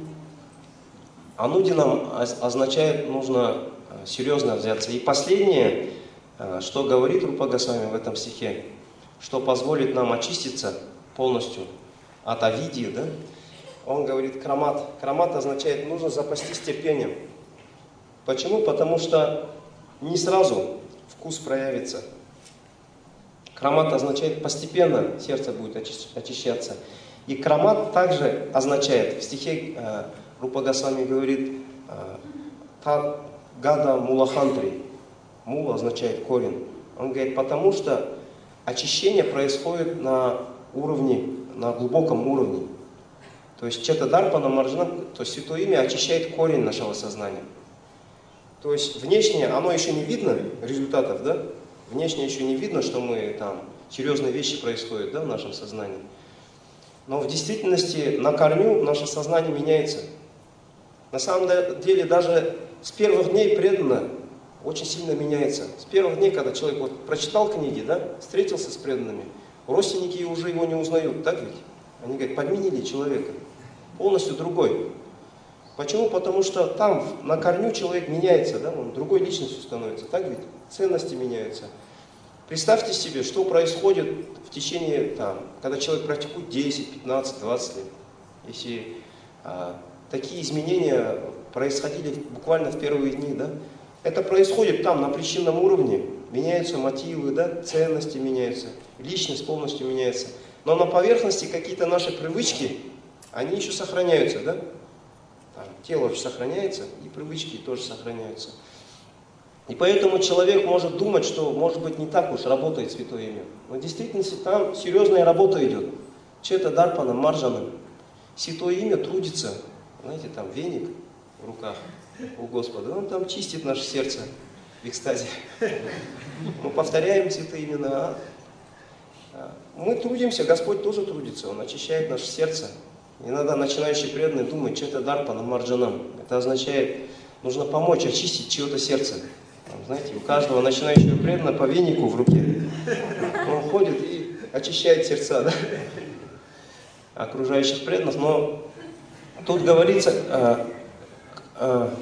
анудинам означает, нужно серьезно взяться. И последнее, что говорит Рупа Госвами в этом стихе, что позволит нам очиститься полностью от авидии, да? Он говорит крамат. Крамат означает, нужно запастись терпением. Почему? Потому что не сразу вкус проявится. Крамат означает, постепенно сердце будет очищаться. И крамат также означает, в стихе э, Рупа Госвами говорит, э, гада мулахантри. Мула означает корень. Он говорит, потому что очищение происходит на уровне, на глубоком уровне. То есть чета-дарпана марджана, то есть Святое Имя очищает корень нашего сознания. То есть внешне оно еще не видно, результатов, да? Внешне еще не видно, что мы там, серьезные вещи происходят, да, в нашем сознании. Но в действительности на корню наше сознание меняется. На самом деле даже с первых дней преданно очень сильно меняется. С первых дней, когда человек вот прочитал книги, да, встретился с преданными, родственники уже его не узнают, так ведь? Они говорят, подменили человека, полностью другой. Почему? Потому что там на корню человек меняется, да, он другой личностью становится, так ведь? Ценности меняются. Представьте себе, что происходит в течение, там, когда человек практикует десять, пятнадцать, двадцать лет. Если а, такие изменения происходили буквально в первые дни, да? Это происходит там, на причинном уровне. Меняются мотивы, да? Ценности меняются, личность полностью меняется. Но на поверхности какие-то наши привычки, они еще сохраняются, да? Там, тело еще сохраняется, и привычки тоже сохраняются. И поэтому человек может думать, что, может быть, не так уж работает Святое Имя. Но в действительности там серьезная работа идет. Чета Дарпана, Марджана. Святое Имя трудится. Знаете, там веник в руках у Господа. Он там чистит наше сердце в экстазе. Мы повторяем Святые имена. Мы трудимся, Господь тоже трудится. Он очищает наше сердце. Иногда начинающий преданный думает, Чета Дарпана, Марджанам. Это означает, нужно помочь очистить чье-то сердце. Знаете, у каждого начинающего преданного по венику в руке. Он ходит и очищает сердца, да? Окружающих преданных. Но тут говорится, э, э,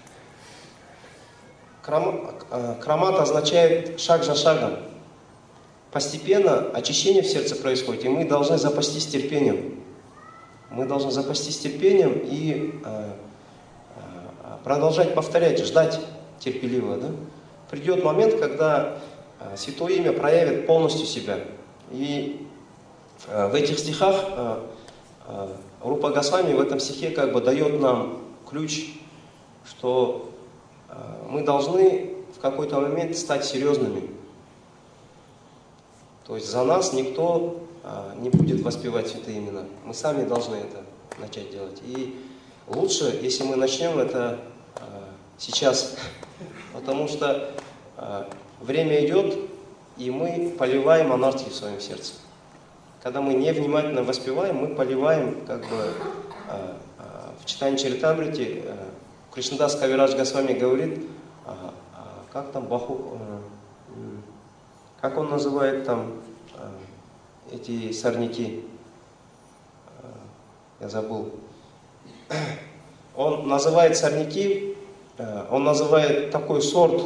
крам, э, крамат означает шаг за шагом. Постепенно очищение в сердце происходит, и мы должны запастись терпением. Мы должны запастись терпением и э, э, продолжать повторять, ждать терпеливо, да? придет момент, когда Святое Имя проявит полностью себя. И в этих стихах Рупа Госвами в этом стихе как бы дает нам ключ, что мы должны в какой-то момент стать серьезными. То есть за нас никто не будет воспевать святые имена. Мы сами должны это начать делать. И лучше, если мы начнем это сейчас, потому что время идет, и мы поливаем анархию в своем сердце. Когда мы невнимательно воспеваем, мы поливаем, как бы, в читании Чаритамрити Кришнадас Кавирадж Госвами говорит, как там Баху, как он называет там эти сорняки, я забыл. Он называет сорняки, он называет такой сорт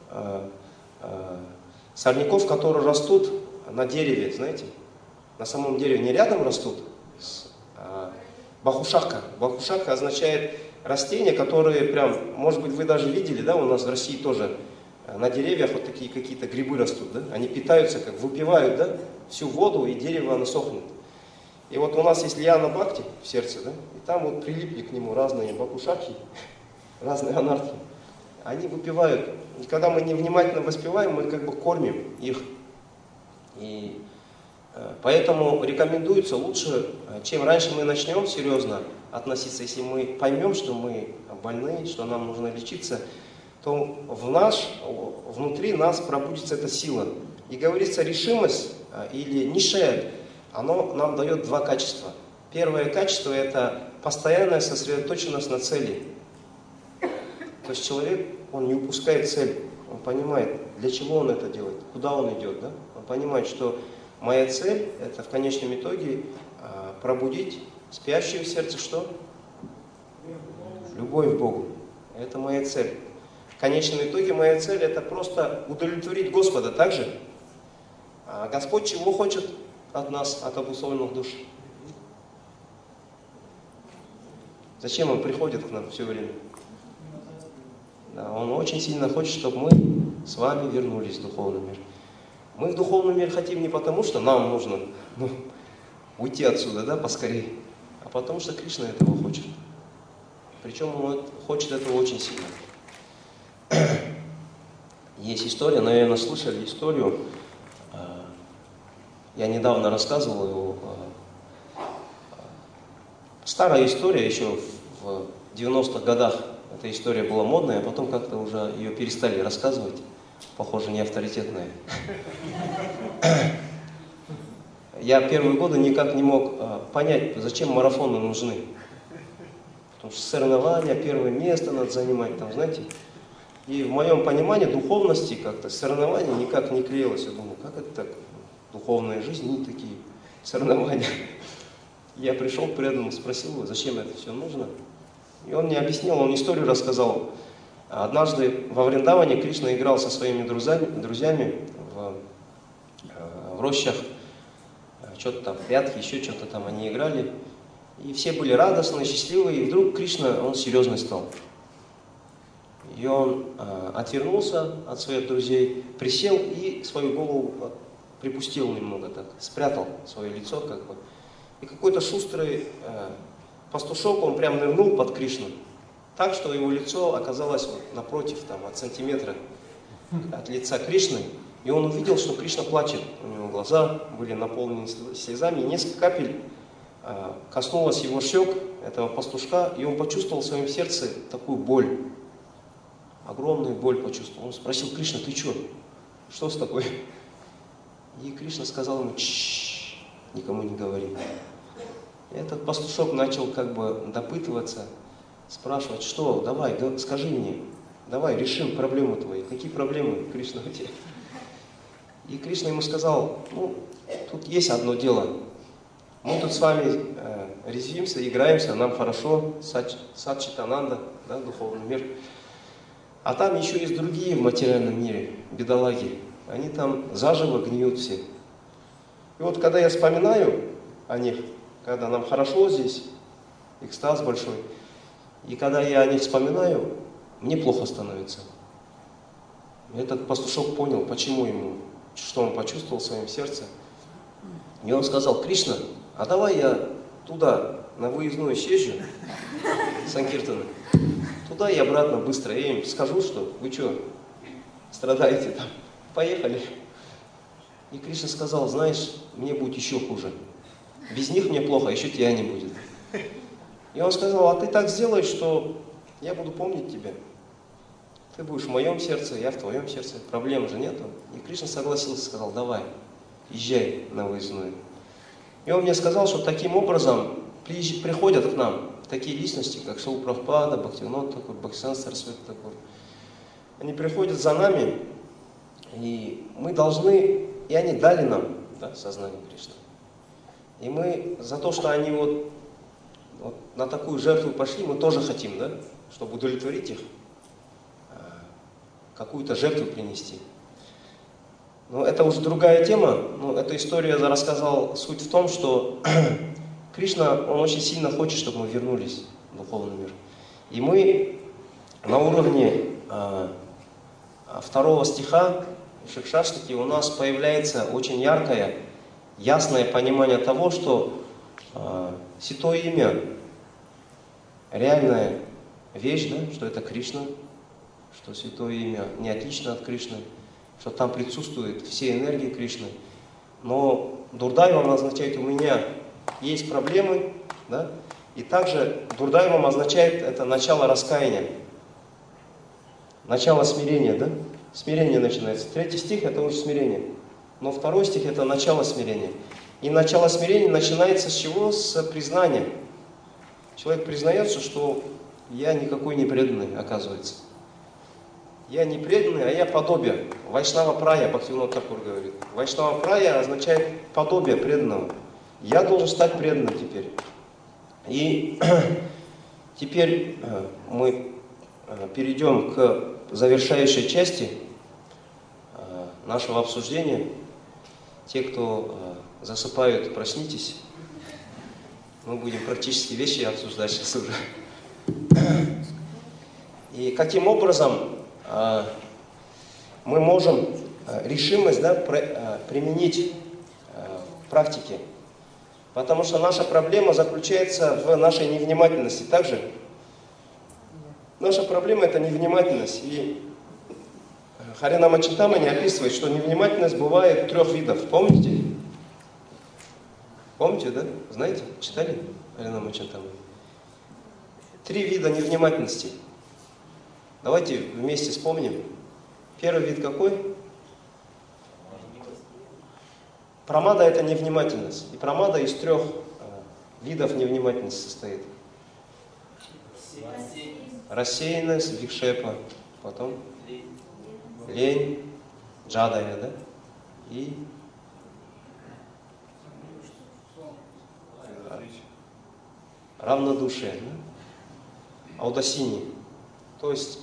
сорняков, которые растут на дереве, знаете, на самом дереве не рядом растут. Бахушака. Бахушака означает растения, которые прям, может быть, вы даже видели, да, у нас в России тоже на деревьях вот такие какие-то грибы растут, да, они питаются, как выпивают, да, всю воду, и дерево оно сохнет. И вот у нас есть лияна бхакти в сердце, да, и там вот прилипли к нему разные бахушаки, разные анархии. Они выпивают. И когда мы невнимательно воспеваем, мы как бы кормим их. И поэтому рекомендуется лучше, чем раньше мы начнем серьезно относиться, если мы поймем, что мы больны, что нам нужно лечиться, то в наш, внутри нас пробудится эта сила. И говорится, решимость или нишед, оно нам дает два качества. Первое качество – это постоянная сосредоточенность на цели. То есть человек, он не упускает цель, он понимает, для чего он это делает, куда он идет. Да? Он понимает, что моя цель – это в конечном итоге пробудить спящее в сердце что? Любовь к Богу. Это моя цель. В конечном итоге моя цель – это просто удовлетворить Господа. Так же? А Господь чего хочет от нас, от обусловленных душ? Зачем Он приходит к нам все время? Да, Он очень сильно хочет, чтобы мы с вами вернулись в духовный мир. Мы в духовный мир хотим не потому, что нам нужно ну, уйти отсюда, да, поскорее, а потому что Кришна этого хочет. Причем Он хочет этого очень сильно. Есть история, наверное, слышали историю. Я недавно рассказывал его. Старая история, еще в девяностых годах эта история была модная, а потом как-то уже ее перестали рассказывать. Похоже, не авторитетная. Я первые годы никак не мог понять, зачем марафоны нужны. Потому что соревнования, первое место надо занимать, там, знаете. И в моем понимании духовности как-то соревнования никак не клеилось. Я думаю, как это так? Духовная жизнь, ну такие соревнования. Я пришел к преданному, спросил его, зачем это все нужно. И он мне объяснил, он историю рассказал. Однажды во Вриндаване Кришна играл со своими друзьями, друзьями в, в рощах, что-то там, прятки, еще что-то там они играли. И все были радостные, счастливые, и вдруг Кришна, он серьезный стал. И он э, отвернулся от своих друзей, присел и свою голову припустил немного так, спрятал свое лицо как бы. И какой-то шустрый э, пастушок, он прям нырнул под Кришну, так, что его лицо оказалось вот напротив, там, от сантиметра от лица Кришны. И он увидел, что Кришна плачет. У него глаза были наполнены слезами, и несколько капель э, коснулось его щек, этого пастушка, и он почувствовал в своем сердце такую боль. Огромную боль почувствовал. Он спросил: Кришна, ты что? Что с тобой? И Кришна сказал ему: чш, никому не говори. И этот пастушок начал как бы допытываться, спрашивать: что, давай, скажи мне, давай, решим проблему твою. Какие проблемы, Кришна, у тебя? И Кришна ему сказал: ну, тут есть одно дело. Мы тут с вами э, резвимся, играемся, нам хорошо, сад, сад Читананда, да, духовный мир. А там еще есть другие в материальном мире, бедолаги. Они там заживо гниют все. И вот когда я вспоминаю о них, когда нам хорошо здесь, экстаз большой, и когда я о них вспоминаю, мне плохо становится. Этот пастушок понял, почему ему, что он почувствовал в своем сердце. И он сказал: Кришна, а давай я туда, на выездную съезжу, Санкиртана, туда и обратно быстро. Я им скажу, что вы что, страдаете там, поехали. И Кришна сказал: знаешь, мне будет еще хуже. Без них мне плохо, еще тебя не будет. И он сказал: а ты так сделаешь, что я буду помнить тебя. Ты будешь в моем сердце, я в твоем сердце. Проблем же нету. И Кришна согласился, сказал: давай, езжай на выездную. И он мне сказал, что таким образом приходят к нам такие личности, как Шрила Прабхупада, Бхактивинода Тхакур, Бхактисиданта Сарасвати Тхакур. Они приходят за нами, и мы должны, и они дали нам, да, сознание Кришны. И мы за то, что они вот, вот на такую жертву пошли, мы тоже хотим, да, чтобы удовлетворить их, какую-то жертву принести. Но это уже другая тема. Но эту историю я рассказал. Суть в том, что Кришна, Он очень сильно хочет, чтобы мы вернулись в духовный мир. И мы на уровне э, второго стиха Шикшаштаки у нас появляется очень яркое, ясное понимание того, что э, Святое Имя реальная вещь, да, что это Кришна, что Святое Имя не отлично от Кришны, что там присутствуют все энергии Кришны. Но Дурдайвам означает: у меня есть проблемы, да? И также Дурдайвам означает это начало раскаяния, начало смирения, да? Смирение начинается. Третий стих это уже смирение, но второй стих это начало смирения. И начало смирения начинается с чего? С признания. Человек признается, что я никакой не преданный, оказывается. Я не преданный, а я подобие. Вайшнава прая, Бхактивинода Тхакур говорит. Вайшнава прая означает подобие преданного. Я должен стать преданным теперь. И теперь мы перейдем к завершающей части нашего обсуждения. Те, кто засыпают, проснитесь. Мы будем практические вещи обсуждать сейчас уже. И каким образом мы можем решимость, да, применить в практике. Потому что наша проблема заключается в нашей невнимательности. Также наша проблема это невнимательность. И Харинама Чинтамани описывает, что невнимательность бывает трех видов. Помните? Помните, да? Знаете? Читали Харинама Чинтамани? Три вида невнимательности. Давайте вместе вспомним. Первый вид какой? Прамада это невнимательность. И прамада из трех видов невнимательности состоит. Рассеянность, викшепа, потом лень, джадая, да? И равнодушие, да? Аудасини. То есть,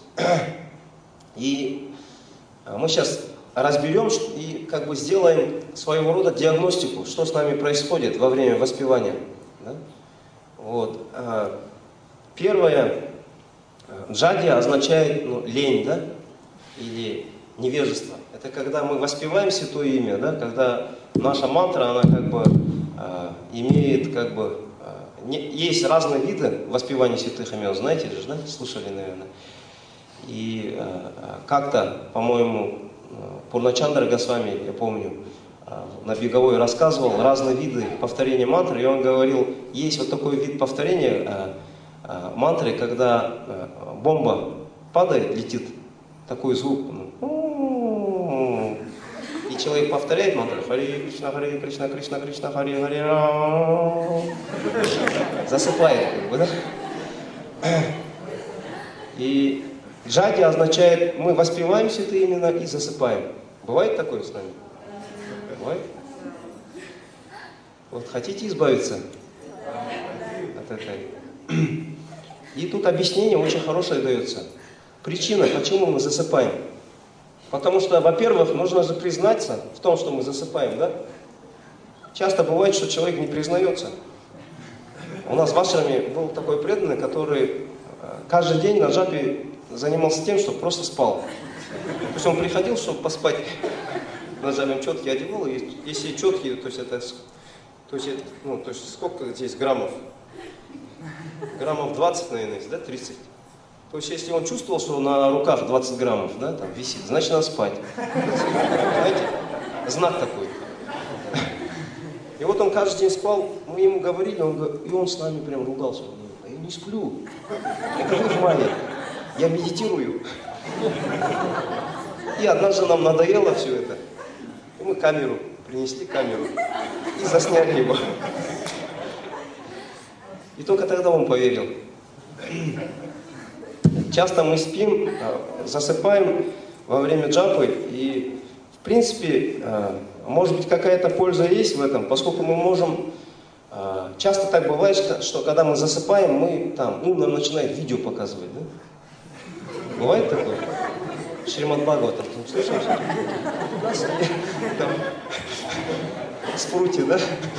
и мы сейчас разберем и как бы сделаем своего рода диагностику, что с нами происходит во время воспевания. Да? Вот. Первое, джадья означает, ну, лень, да? Или невежество. Это когда мы воспеваем Святое Имя, да? Когда наша мантра, она как бы э, имеет как бы... Э, не, есть разные виды воспевания святых имен, знаете же, да? Слышали, наверное. И э, как-то, по-моему, Пурначандра Госвами, я помню, на беговой рассказывал разные виды повторения мантры, и он говорил, есть вот такой вид повторения э, э, мантры, когда э, бомба падает, летит, такой звук, ну, и человек повторяет мантру, Хари Кришна, Хари Кришна, Кришна, Кришна, Хари, Хари, засыпает, как бы, да? И джади означает, мы воспеваем святые имена и засыпаем. Бывает такое с нами? Бывает? Вот хотите избавиться от этой? И тут объяснение очень хорошее дается. Причина, почему мы засыпаем. Потому что, во-первых, нужно же признаться в том, что мы засыпаем, да? Часто бывает, что человек не признается. У нас в ашраме был такой преданный, который каждый день на джапе занимался тем, что просто спал. То есть он приходил, чтобы поспать, назовем четкие, одевал, и если четкие, то есть это, то есть, это, ну, то есть сколько здесь граммов? Граммов двадцать, наверное, есть, да, тридцать? То есть если он чувствовал, что на руках двадцать граммов, да, там висит, значит надо спать. Знаете, знак такой. И вот он каждый день спал, мы ему говорили, он, и он с нами прям ругался. Он говорит, я не сплю, я говорю, внимание, я медитирую. И однажды нам надоело все это. И мы камеру, принесли камеру и засняли его. И только тогда он поверил. Часто мы спим, засыпаем во время джапы, и в принципе, может быть, какая-то польза есть в этом, поскольку мы можем... Часто так бывает, что, что когда мы засыпаем, мы там, ум нам начинает видео показывать, да? Бывает такое? Шримад Бхагаватам, там слышал? Там, спрути, да?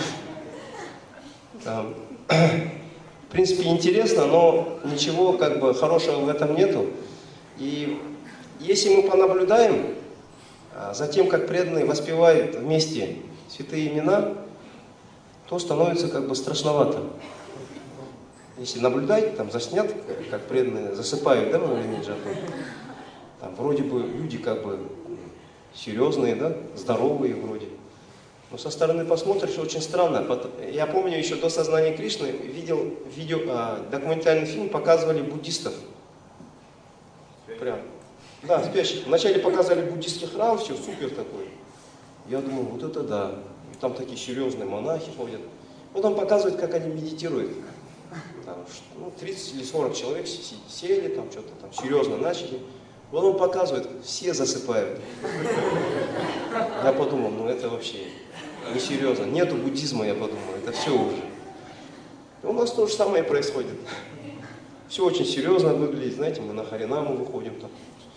Там, в принципе, интересно, но ничего как бы хорошего в этом нету. И если мы понаблюдаем за тем, как преданные воспевают вместе святые имена, то становится как бы страшновато. Если наблюдать, там заснят, как преданные засыпают, да, во время джапы, там вроде бы люди как бы серьезные, да, здоровые вроде. Но со стороны посмотришь, очень странно. Я помню, еще до сознания Кришны видел видео, а, документальный фильм, показывали буддистов. Прям. Да, спящих. Вначале показали буддистский храм, все супер такой. Я думаю, вот это да. Там такие серьезные монахи ходят. Потом показывают, как они медитируют. Там, ну, тридцать или сорок человек сели, там что-то там серьезно начали. Потом показывают, все засыпают. Я подумал, ну это вообще несерьезно. Нету буддизма, я подумал, это все уже. И у нас то же самое происходит. Все очень серьезно выглядит, знаете, мы на Харинаму выходим там.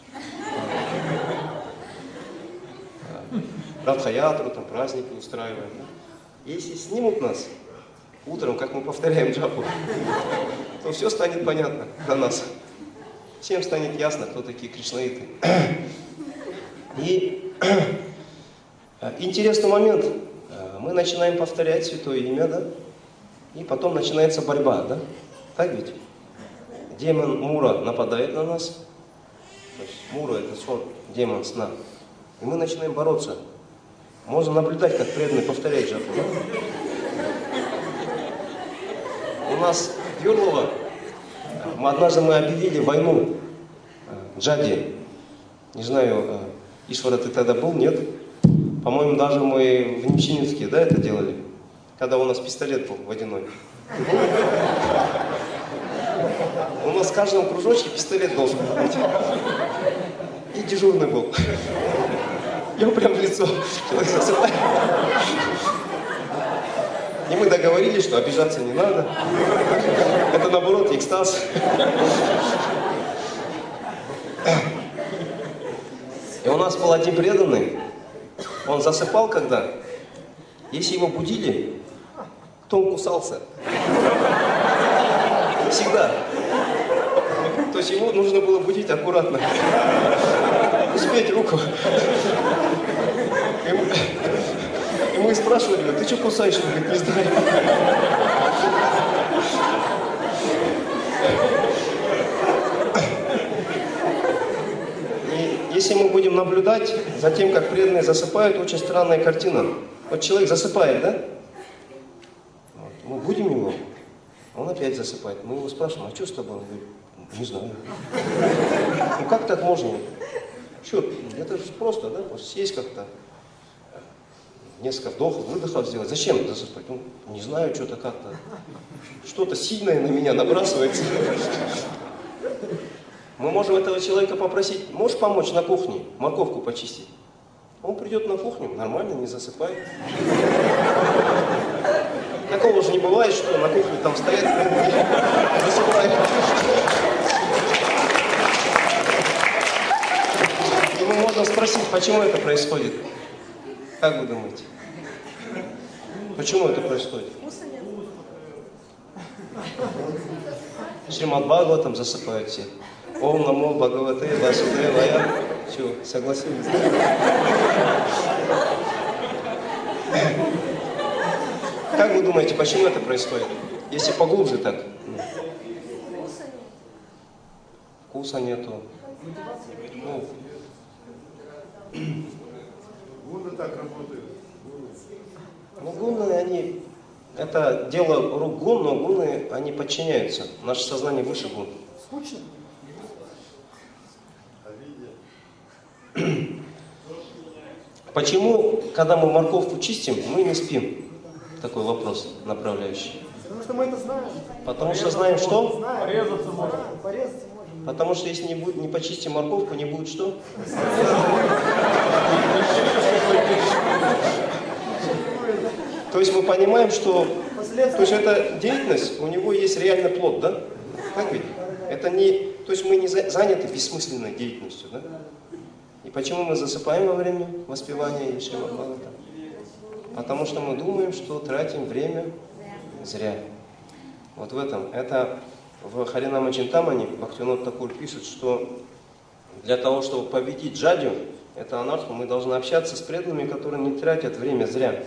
Радхаятру, там праздники устраиваем. Если снимут нас утром, как мы повторяем джапу, то все станет понятно для нас. Всем станет ясно, кто такие кришнаиты. И интересный момент. Мы начинаем повторять святое имя, да? И потом начинается борьба, да? Так ведь? Демон Мура нападает на нас. То есть Мура — это сон, демон сна. И мы начинаем бороться. Можно наблюдать, как преданный повторяет джапу. Да? У нас Юрлова, мы однажды мы объявили войну Джаде. Не знаю, Ишвара, ты тогда был? Нет? По-моему, даже мы в Немчининске, да, это делали? Когда у нас пистолет был водяной. У нас в каждом кружочке пистолет должен быть. И дежурный был. Я прям в лицо человек засыпает. И мы договорились, что обижаться не надо. Это наоборот экстаз. И у нас был один преданный. Он засыпал когда? Если его будили, то он кусался. Всегда. То есть ему нужно было будить аккуратно. Успеть руку. И мы, и мы спрашивали, ты что кусаешь? Он говорит, не знаю. И если мы будем наблюдать за тем, как преданные засыпают, очень странная картина. Вот человек засыпает, да? Вот. Мы будем его, он опять засыпает. Мы его спрашиваем, а что с тобой? Он говорит, не знаю. Ну как так можно? Что, это же просто, да? Вот сесть как-то, несколько вдохов, выдохов сделать. Зачем засыпать? Ну, не знаю, что-то как-то, что-то сильное на меня набрасывается. Мы можем этого человека попросить, можешь помочь на кухне морковку почистить? Он придет на кухню, нормально, не засыпает. Такого же не бывает, что на кухне там стоят, засыпает. И мы можем спросить, почему это происходит? Как вы думаете? Почему это происходит? Шримад Бхагаватам засыпают все. Ом намо Бхагавате Васудевая. Все, согласились. Как вы думаете, почему это происходит? Если поглубже так. Ну. Вкуса нету. Ну. Гунны так работают. Ну, гунны, они... Это дело рук гун, но гунны, они подчиняются. Наше сознание выше гун. Скучно? Почему, когда мы морковку чистим, мы не спим? Такой вопрос направляющий. Потому что мы это знаем. Потому что знаем что? Знаем. Порезаться можно. Да, порезаться можем. Потому что если не, будет, не почистим морковку, не будет что? То есть мы понимаем, что то есть эта деятельность, у него есть реальный плод, да? Так ведь? Это не, то есть мы не заняты бессмысленной деятельностью, да? И почему мы засыпаем во время воспевания и Шримад Бхагаватам? Потому что мы думаем, что тратим время зря. Вот в этом. Это в Харинама Чинтамани Бхактивинода Такур пишет, что для того, чтобы победить джадью, это анарху, мы должны общаться с преданными, которые не тратят время зря.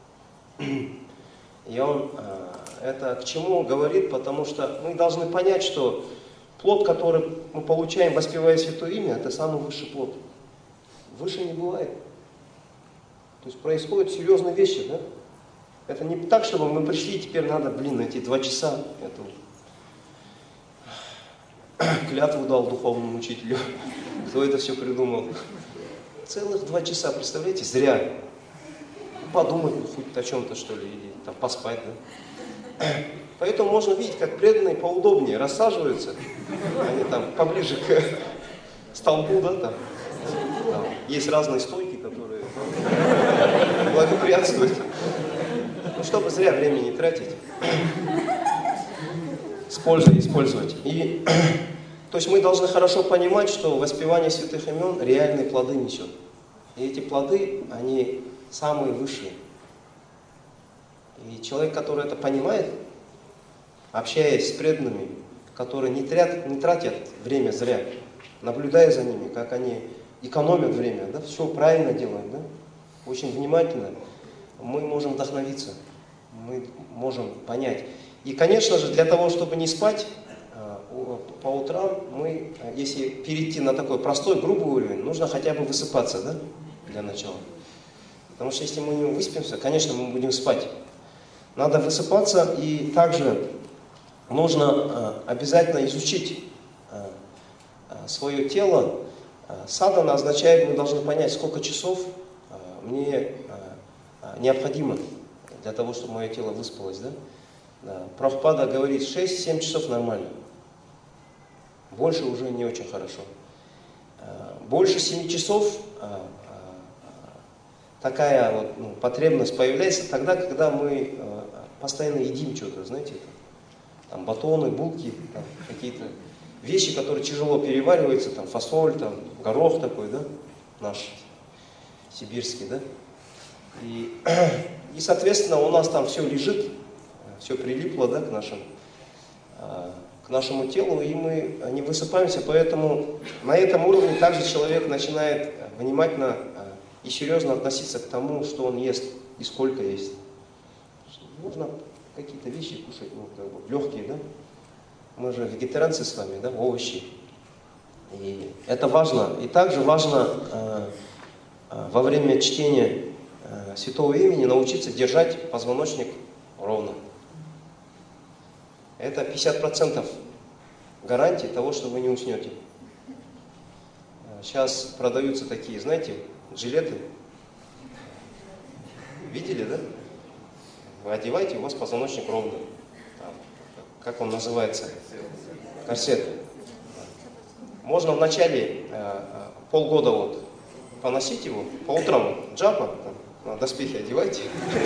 И он это к чему говорит, потому что мы должны понять, что плод, который мы получаем, воспевая Святое Имя, это самый высший плод. Выше не бывает. То есть происходят серьезные вещи, да? Это не так, чтобы мы пришли, и теперь надо, блин, эти два часа эту клятву дал духовному учителю. Кто это все придумал? Целых два часа, представляете, зря. Подумать хоть о чем-то, что ли, или там поспать, да? Поэтому можно видеть, как преданные поудобнее рассаживаются. Они там поближе к столбу, да, там. Там есть разные стойки, которые благоприятствуют. Ну, чтобы зря времени не тратить. С пользой использовать. И, то есть мы должны хорошо понимать, что воспевание святых имен реальные плоды несет. И эти плоды, они самые высшие. И человек, который это понимает, общаясь с преданными, которые не тратят, не тратят время зря, наблюдая за ними, как они экономят время, да, все правильно делают, да, очень внимательно, мы можем вдохновиться, мы можем понять. И, конечно же, для того, чтобы не спать по утрам, мы, если перейти на такой простой, грубый уровень, нужно хотя бы высыпаться, да, для начала. Потому что если мы не выспимся, конечно, мы будем спать. Надо высыпаться, и также нужно обязательно изучить свое тело. Садхана означает, мы должны понять, сколько часов мне необходимо для того, чтобы мое тело выспалось. Да? Да. Прабхупада говорит, шесть-семь часов нормально. Больше уже не очень хорошо. Больше семи часов такая вот, ну, потребность появляется тогда, когда мы постоянно едим что-то, знаете, там батоны, булки, там, какие-то вещи, которые тяжело перевариваются, там фасоль, там горох такой, да, наш сибирский, да, и, и соответственно у нас там все лежит, все прилипло, да, к нашим, к нашему телу, и мы не высыпаемся, поэтому на этом уровне также человек начинает внимательно и серьезно относиться к тому, что он ест и сколько ест. Нужно какие-то вещи кушать, ну, как бы легкие, да? Мы же вегетарианцы с вами, да, овощи. И это важно. И также важно э, э, во время чтения э, святого имени научиться держать позвоночник ровно. Это пятьдесят процентов гарантии того, что вы не уснете. Сейчас продаются такие, знаете, жилеты. Видели, да? Вы одеваете, у вас позвоночник ровный. Там, как он называется? Корсет. Можно вначале э, полгода вот поносить его, по утрам джапа, там, доспехи одевайте.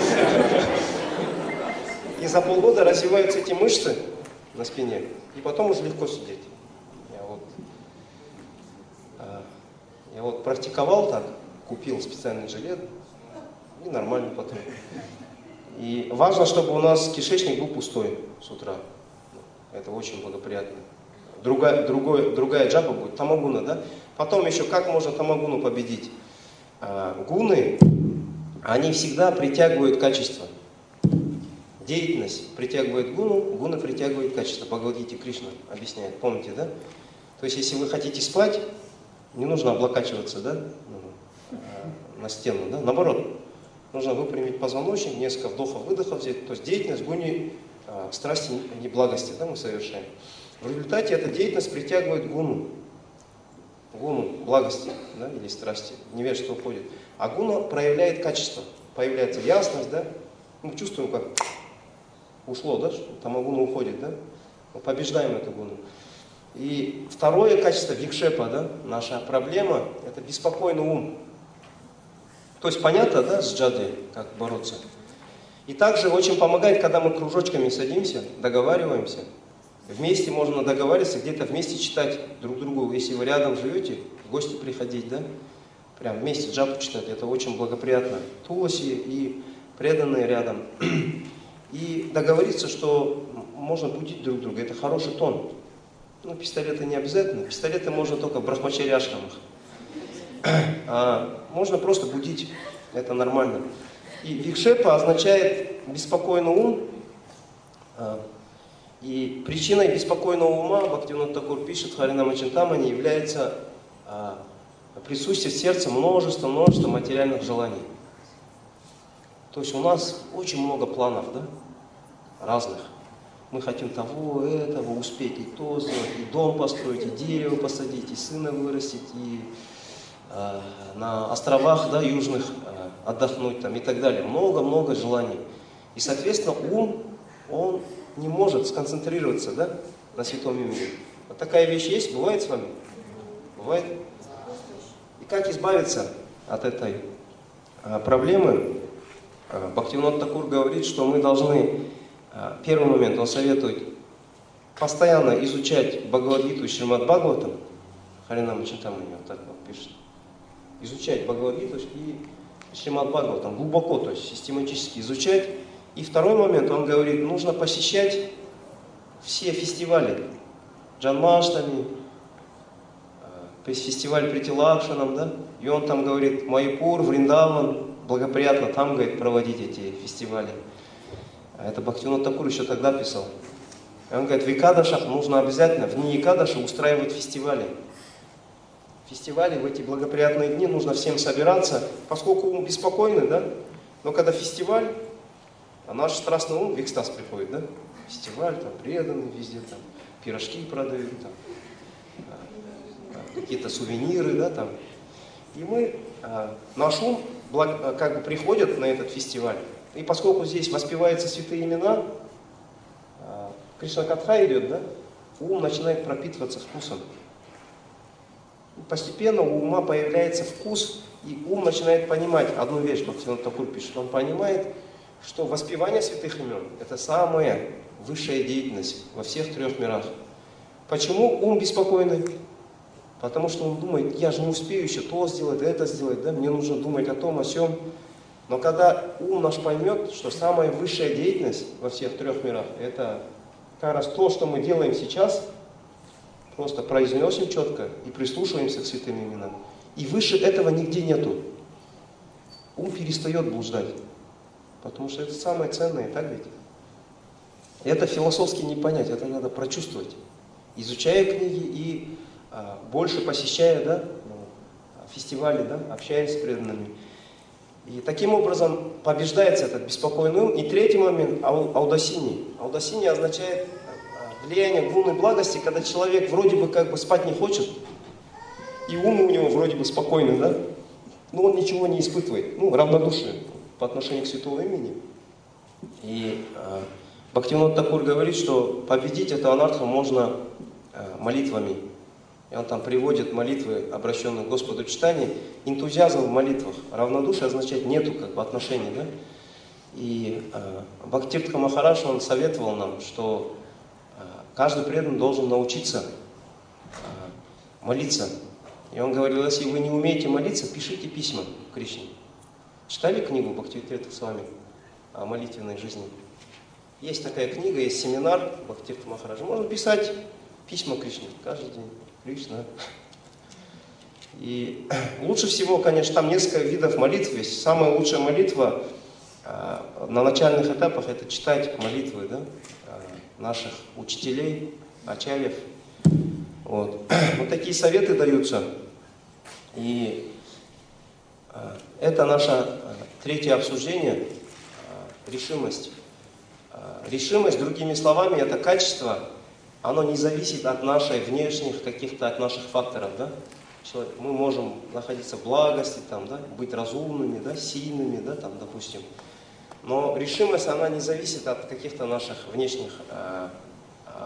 И за полгода развиваются эти мышцы на спине, и потом уже легко сидеть. Я вот, э, я вот практиковал так, купил специальный жилет, и нормально потом. И важно, чтобы у нас кишечник был пустой с утра. Это очень благоприятно другая, другой, другая джапа будет, тамагуна, да? Потом еще как можно тамагуну победить? А, гуны, они всегда притягивают качество. Деятельность притягивает гуну, гуна притягивает качество. Бхагавад-гите Кришна объясняет, помните, да? То есть, если вы хотите спать, не нужно облокачиваться, да, на стену, да? Наоборот, нужно выпрямить позвоночник, несколько вдохов-выдохов взять. То есть, деятельность гуни, страсти, не благости, да, мы совершаем. В результате эта деятельность притягивает гуну, гуну благости, да, или страсти, невежество уходит. А гуна проявляет качество, появляется ясность, да, мы чувствуем, как ушло, да, тамагуна уходит, да, мы побеждаем эту гуну. И второе качество викшепа, да, наша проблема, это беспокойный ум. То есть понятно, да, с джадой, как бороться. И также очень помогает, когда мы кружочками садимся, договариваемся. Вместе можно договариваться, где-то вместе читать друг другу. Если вы рядом живете, в гости приходить, да, прям вместе джапу читать, это очень благоприятно. Туласи и преданные рядом. И договориться, что можно будить друг друга, это хороший тон. Ну, пистолеты не обязательно, пистолеты можно только в брахмачарьяшрамах. А можно просто будить, это нормально. И викшепа означает беспокойный ум. И причиной беспокойного ума, Бхактивинода Такур пишет в Харинама Чинтамани, является присутствие в сердце множества-множества материальных желаний. То есть у нас очень много планов, да, разных. Мы хотим того, этого, успеть и то сделать, и дом построить, и дерево посадить, и сына вырастить, и э, на островах, да, южных э, отдохнуть там, и так далее. Много-много желаний. И, соответственно, ум, он не может сконцентрироваться, да, на святом имени. Вот такая вещь есть, бывает с вами? Бывает? И как избавиться от этой э, проблемы? Э, Бхактивинода Такур говорит, что мы должны... Первый момент, он советует постоянно изучать Бхагавад-гиту и Шримад Бхагаватам, Харинама Чинтамани, вот так вот пишет, изучать Бхагавад-гиту и Шримад Бхагаватам глубоко, то есть систематически изучать. И второй момент, он говорит, нужно посещать все фестивали, Джанмаштами, фестиваль Притилакшанам, да, и он там говорит, Майпур, Вриндаван, благоприятно там, говорит, проводить эти фестивали. А это Бхактивинода Такур еще тогда писал. И он говорит, в Экадашах нужно обязательно, в дни Экадаша устраивать фестивали. Фестивали в эти благоприятные дни нужно всем собираться, поскольку ум беспокойный, да? Но когда фестиваль, а наш страстный ум в экстаз приходит, да? Фестиваль, там, преданные везде, там, пирожки продают, там, какие-то сувениры, да, там. И мы, наш ум как бы приходит на этот фестиваль. И поскольку здесь воспеваются святые имена, Кришна-катха идет, да, ум начинает пропитываться вкусом. И постепенно у ума появляется вкус, и ум начинает понимать одну вещь, Бхактивинода Такур пишет. Он понимает, что воспевание святых имен – это самая высшая деятельность во всех трех мирах. Почему ум беспокойный? Потому что он думает, я же не успею еще то сделать, это сделать, да, мне нужно думать о том, о сём. Но когда ум наш поймет, что самая высшая деятельность во всех трех мирах, это как раз то, что мы делаем сейчас, просто произносим четко и прислушиваемся к святым именам. И выше этого нигде нету. Ум перестает блуждать. Потому что это самое ценное, так ведь? И это философски не понять, это надо прочувствовать. Изучая книги и а, больше посещая, да, фестивали, да, общаясь с преданными. И таким образом побеждается этот беспокойный ум. И третий момент – аудасини. Аудасини означает влияние гуны благости, когда человек вроде бы как бы спать не хочет, и ум у него вроде бы спокойный, да? Но он ничего не испытывает, ну, равнодушие по отношению к святому имени. И э, Бхактивинода Такур говорит, что победить это анарху можно э, молитвами. И он там приводит молитвы, обращенные к Господу читания, энтузиазм в молитвах. Равнодушие означает нету как бы отношений, да? И э, Бхактивидха Махарадж, он советовал нам, что э, каждый преданный должен научиться э, молиться. И он говорил, если вы не умеете молиться, пишите письма Кришне. Читали книгу Бхактивидха с вами о молитвенной жизни? Есть такая книга, есть семинар Бхактивидха Махараджа. Можно писать письма Кришне каждый день. Кришна. И лучше всего, конечно, там несколько видов молитв есть. Самая лучшая молитва э, на начальных этапах — это читать молитвы, да, э, наших учителей, ачарьев. Вот. Вот такие советы даются. И э, это наше э, третье обсуждение, э, решимость. Э, решимость, другими словами, это качество, оно не зависит от наших внешних каких-то, от наших факторов, да? Человек, мы можем находиться в благости, там, да, быть разумными, да, сильными, да, там, допустим. Но решимость, она не зависит от каких-то наших внешних э, э,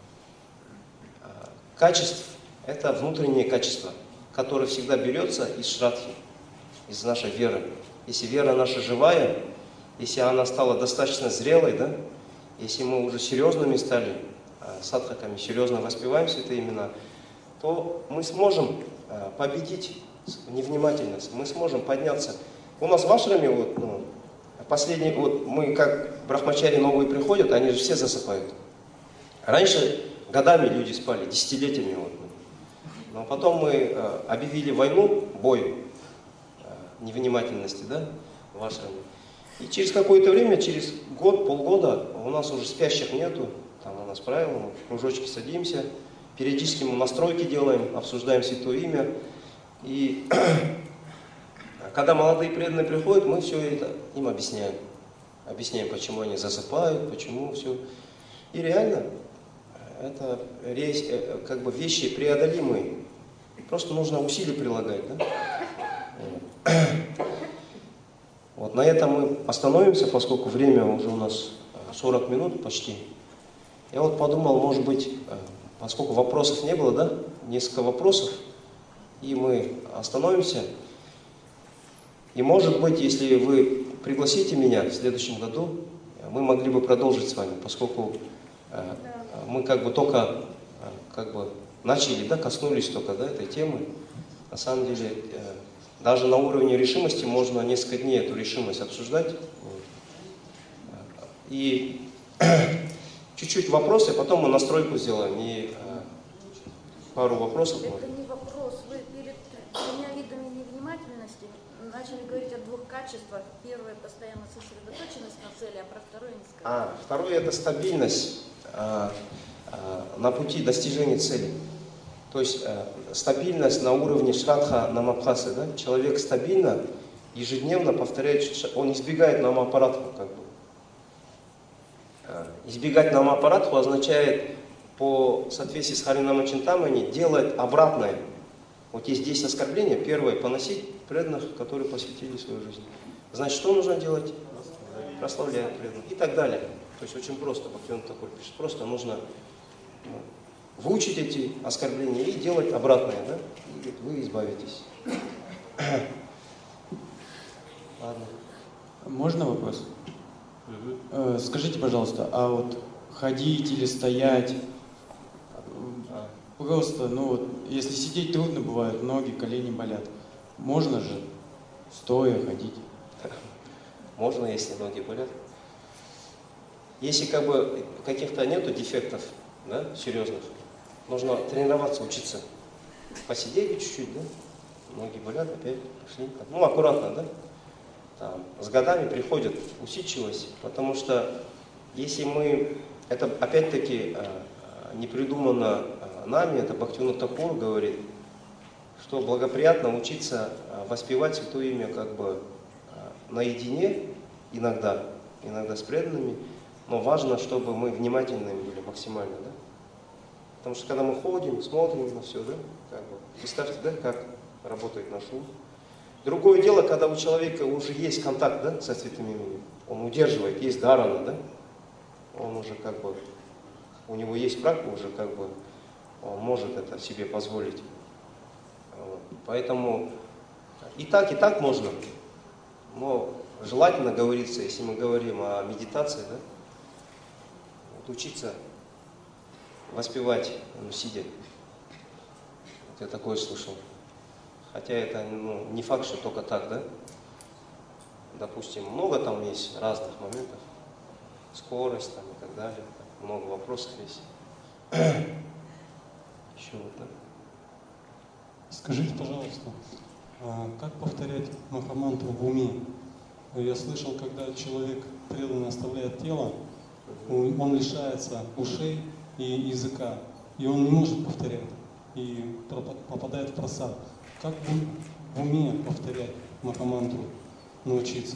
э, качеств. Это внутреннее качество, которое всегда берется из шрадхи, из нашей веры. Если вера наша живая, если она стала достаточно зрелой, да, если мы уже серьезными стали, э, садхаками, серьезно воспеваем святые имена, то мы сможем э, победить невнимательность, мы сможем подняться. У нас в ашраме, вот, ну, последний, вот мы как брахмачари новые приходят, они же все засыпают. Раньше годами люди спали, десятилетиями. Вот. Но потом мы э, объявили войну, бой э, невнимательности, да, в ашраме. И через какое-то время, через год, полгода, у нас уже спящих нету, там у нас правило, мы в кружочке садимся, периодически мы настройки делаем, обсуждаем святое имя. И когда молодые преданные приходят, мы все это им объясняем. Объясняем, почему они засыпают, почему все. И реально, это как бы вещи преодолимые. Просто нужно усилия прилагать. Да? Вот на этом мы остановимся, поскольку время уже у нас сорок минут почти. Я вот подумал, может быть, поскольку вопросов не было, да, несколько вопросов, и мы остановимся. И может быть, если вы пригласите меня в следующем году, мы могли бы продолжить с вами, поскольку э, мы как бы только э, как бы начали, да, коснулись только, да, этой темы. На самом деле, э, даже на уровне решимости можно несколько дней эту решимость обсуждать. И чуть-чуть вопросы, потом мы настройку сделаем. И э, пару вопросов. Это не вопрос. Вы перед тремя видами невнимательности начали говорить о двух качествах. Первое — постоянно сосредоточенность на цели, а про второе не сказали. А, второе — это стабильность а, а, на пути достижения цели. То есть а, стабильность на уровне шрадха намабхасы. Да? Человек стабильно, ежедневно повторяет, он избегает намапаратху, как бы. Избегать намапаратху означает, по соответствии с Харинама Чинтамани, делать обратное. Вот есть десять оскорблений. Первое — поносить преданных, которые посвятили свою жизнь. Значит, что нужно делать? Прославлять преданных. И так далее. То есть очень просто, Бхактивинода Тхакур пишет. Просто нужно выучить эти оскорбления и делать обратное. Да? И вы избавитесь. Ладно. Можно вопрос? Угу. Скажите, пожалуйста, а вот ходить или стоять, А. просто, ну вот, если сидеть трудно бывает, ноги, колени болят, можно же стоя ходить? Можно, если ноги болят. Если как бы каких-то нету дефектов, да, серьезных, нужно тренироваться, учиться. Посидели чуть-чуть, да, ноги болят, опять пошли. Ну, аккуратно, да. Там, с годами приходит усидчивость, потому что если мы, это опять-таки не придумано нами, это Бхактивинода Тхакур говорит, что благоприятно учиться воспевать святое имя как бы наедине, иногда, иногда с преданными, но важно, чтобы мы внимательными были максимально, да? Потому что когда мы ходим, смотрим на все, да, как бы, представьте, да, как работает наш ум. Другое дело, когда у человека уже есть контакт, да, со святым именем, он удерживает, есть дарана, да, он уже как бы, у него есть практика, уже как бы, он может это себе позволить. Вот. Поэтому и так, и так можно, но желательно, говорится, если мы говорим о медитации, да, вот учиться воспевать, ну, сидя. Вот я такое слышал. Хотя это, ну, не факт, что только так, да? Допустим, много там есть разных моментов. Скорость там и так далее. Много вопросов есть. еще вот, да. Скажите, пожалуйста, а как повторять махамантру в уме? Я слышал, когда человек преданно оставляет тело, он лишается ушей и языка, и он не может повторять, и попадает в просад. Как в уме повторять махамантру, научиться?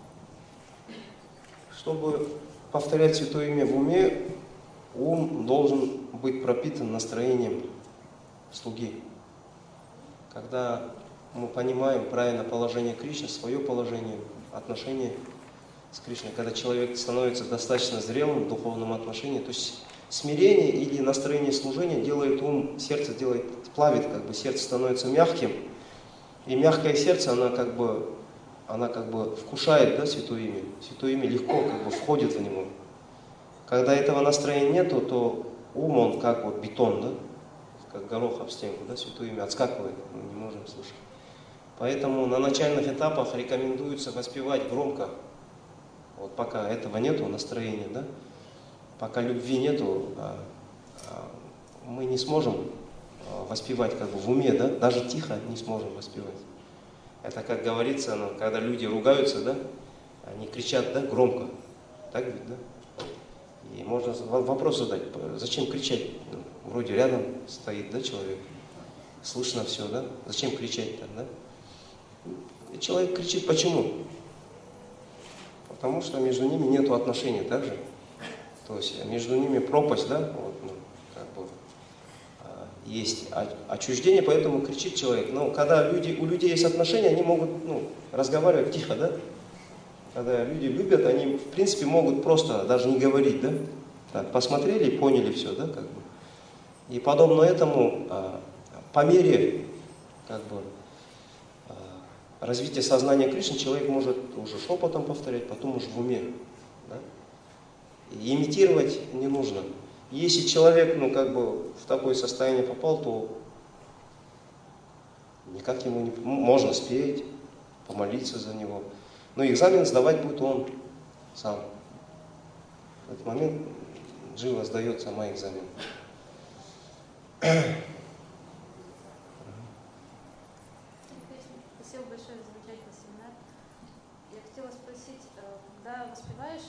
Чтобы повторять Святое Имя в уме, ум должен быть пропитан настроением слуги. Когда мы понимаем правильно положение Кришны, свое положение, отношение с Кришной, когда человек становится достаточно зрелым в духовном отношении, то есть смирение или настроение служения делает ум, сердце делает, плавит, как бы сердце становится мягким, и мягкое сердце, она как бы, она как бы вкушает, да, Святое Имя. Святое Имя легко как бы входит в него. Когда этого настроения нету, то ум, он как вот бетон, да, как горох об стенку, да, Святое Имя отскакивает, мы не можем слышать. Поэтому на начальных этапах рекомендуется воспевать громко. Вот пока этого нету, настроения, да, пока любви нету, а, а, мы не сможем воспевать как бы в уме, да, даже тихо не сможем воспевать. Это, как говорится, ну, когда люди ругаются, да, они кричат, да, громко. Так ведь, да? И можно вопрос задать, зачем кричать? Ну, вроде рядом стоит, да, человек, слышно все, да? Зачем кричать так, да? И человек кричит, почему? Потому что между ними нету отношений, так же? То есть между ними пропасть, да, вот, ну, как бы, есть отчуждение, поэтому кричит человек. Но когда люди, у людей есть отношения, они могут, ну, разговаривать тихо, да? Когда люди любят, они в принципе могут просто даже не говорить, да? Так, посмотрели и поняли все, да, как бы. И подобно этому, по мере, как бы, развития сознания Кришны, человек может уже шепотом повторять, потом уже в уме, да? И имитировать не нужно. Если человек, ну, как бы в такое состояние попал, то никак ему не... Можно спеть, помолиться за него. Но экзамен сдавать будет он сам. В этот момент Джива сдает сама экзамен. Спасибо большое за замечательный семинар. Я хотела спросить, когда воспеваешь,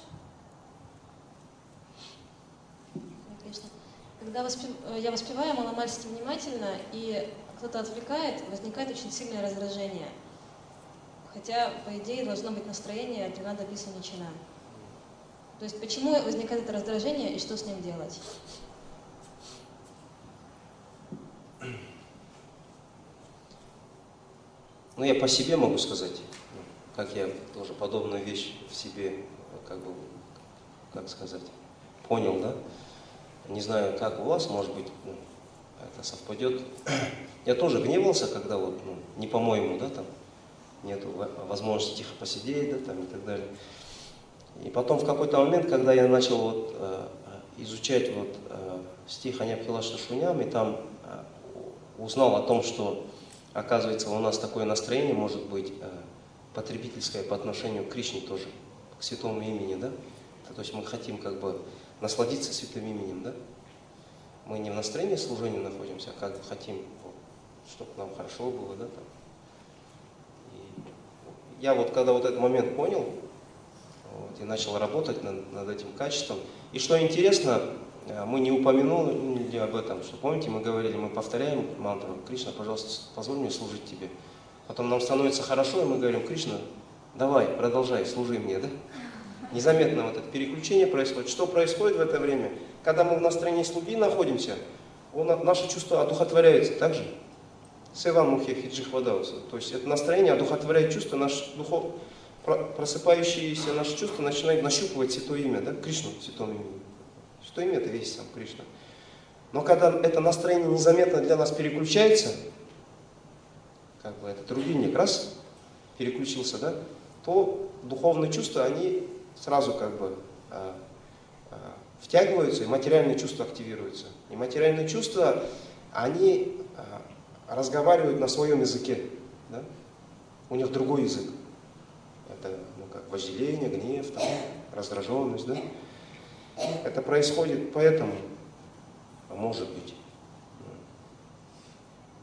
Когда воспев... я воспеваю маломальски внимательно, и кто-то отвлекает, возникает очень сильное раздражение. Хотя, по идее, должно быть настроение Тринада Писа Ничина. То есть, почему возникает это раздражение и что с ним делать? Ну, я по себе могу сказать, как я тоже подобную вещь в себе, как бы, как сказать, понял, да? Не знаю, как у вас, может быть, ну, это совпадет. Я тоже гневался, когда вот, ну, не по-моему, да, там, нету возможности тихо посидеть, да, там, и так далее. И потом в какой-то момент, когда я начал вот, э, изучать вот, э, стих Аньябхилаша Шуням, и там э, узнал о том, что, оказывается, у нас такое настроение может быть э, потребительское по отношению к Кришне тоже, к святому имени, да. То есть мы хотим как бы насладиться святым именем, да? Мы не в настроении служения находимся, а как бы хотим, вот, чтобы нам хорошо было, да? Там. И я вот когда вот этот момент понял, вот, и начал работать над, над этим качеством. И что интересно, мы не упомянули об этом, что помните, мы говорили, мы повторяем мантру: Кришна, пожалуйста, позволь мне служить тебе. Потом нам становится хорошо, и мы говорим: Кришна, давай, продолжай, служи мне, да? Незаметно вот это переключение происходит. Что происходит в это время? Когда мы в настроении слуги находимся, он, наши чувства одухотворяются также. Севан мухе хиджих вадаус. То есть это настроение одухотворяет чувства, наш духов, просыпающиеся наши чувства начинают нащупывать святое имя, да? Кришну, святое имя. Святое имя — это весь сам Кришна. Но когда это настроение незаметно для нас переключается, как бы этот рубильник раз переключился, да, то духовные чувства, они сразу как бы а, а, втягиваются, и материальные чувства активируются. И материальные чувства, они а, разговаривают на своем языке. Да? У них другой язык. Это, ну, как вожделение, гнев, там, раздраженность. Да? Это происходит поэтому, а может быть.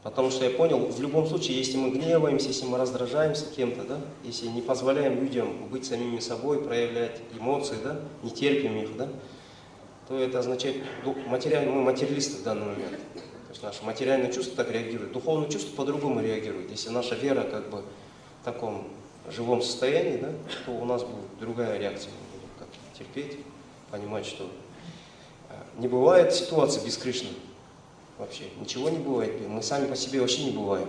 Потому что я понял, в любом случае, если мы гневаемся, если мы раздражаемся кем-то, да, если не позволяем людям быть самими собой, проявлять эмоции, да, не терпим их, да, то это означает, ну, материаль, мы материалисты в данный момент. То есть наше материальное чувство так реагирует, духовное чувство по-другому реагирует. Если наша вера как бы в таком живом состоянии, да, то у нас будет другая реакция. Мы будем как терпеть, понимать, что не бывает ситуации без Кришны. Вообще ничего не бывает. Мы сами по себе вообще не бываем.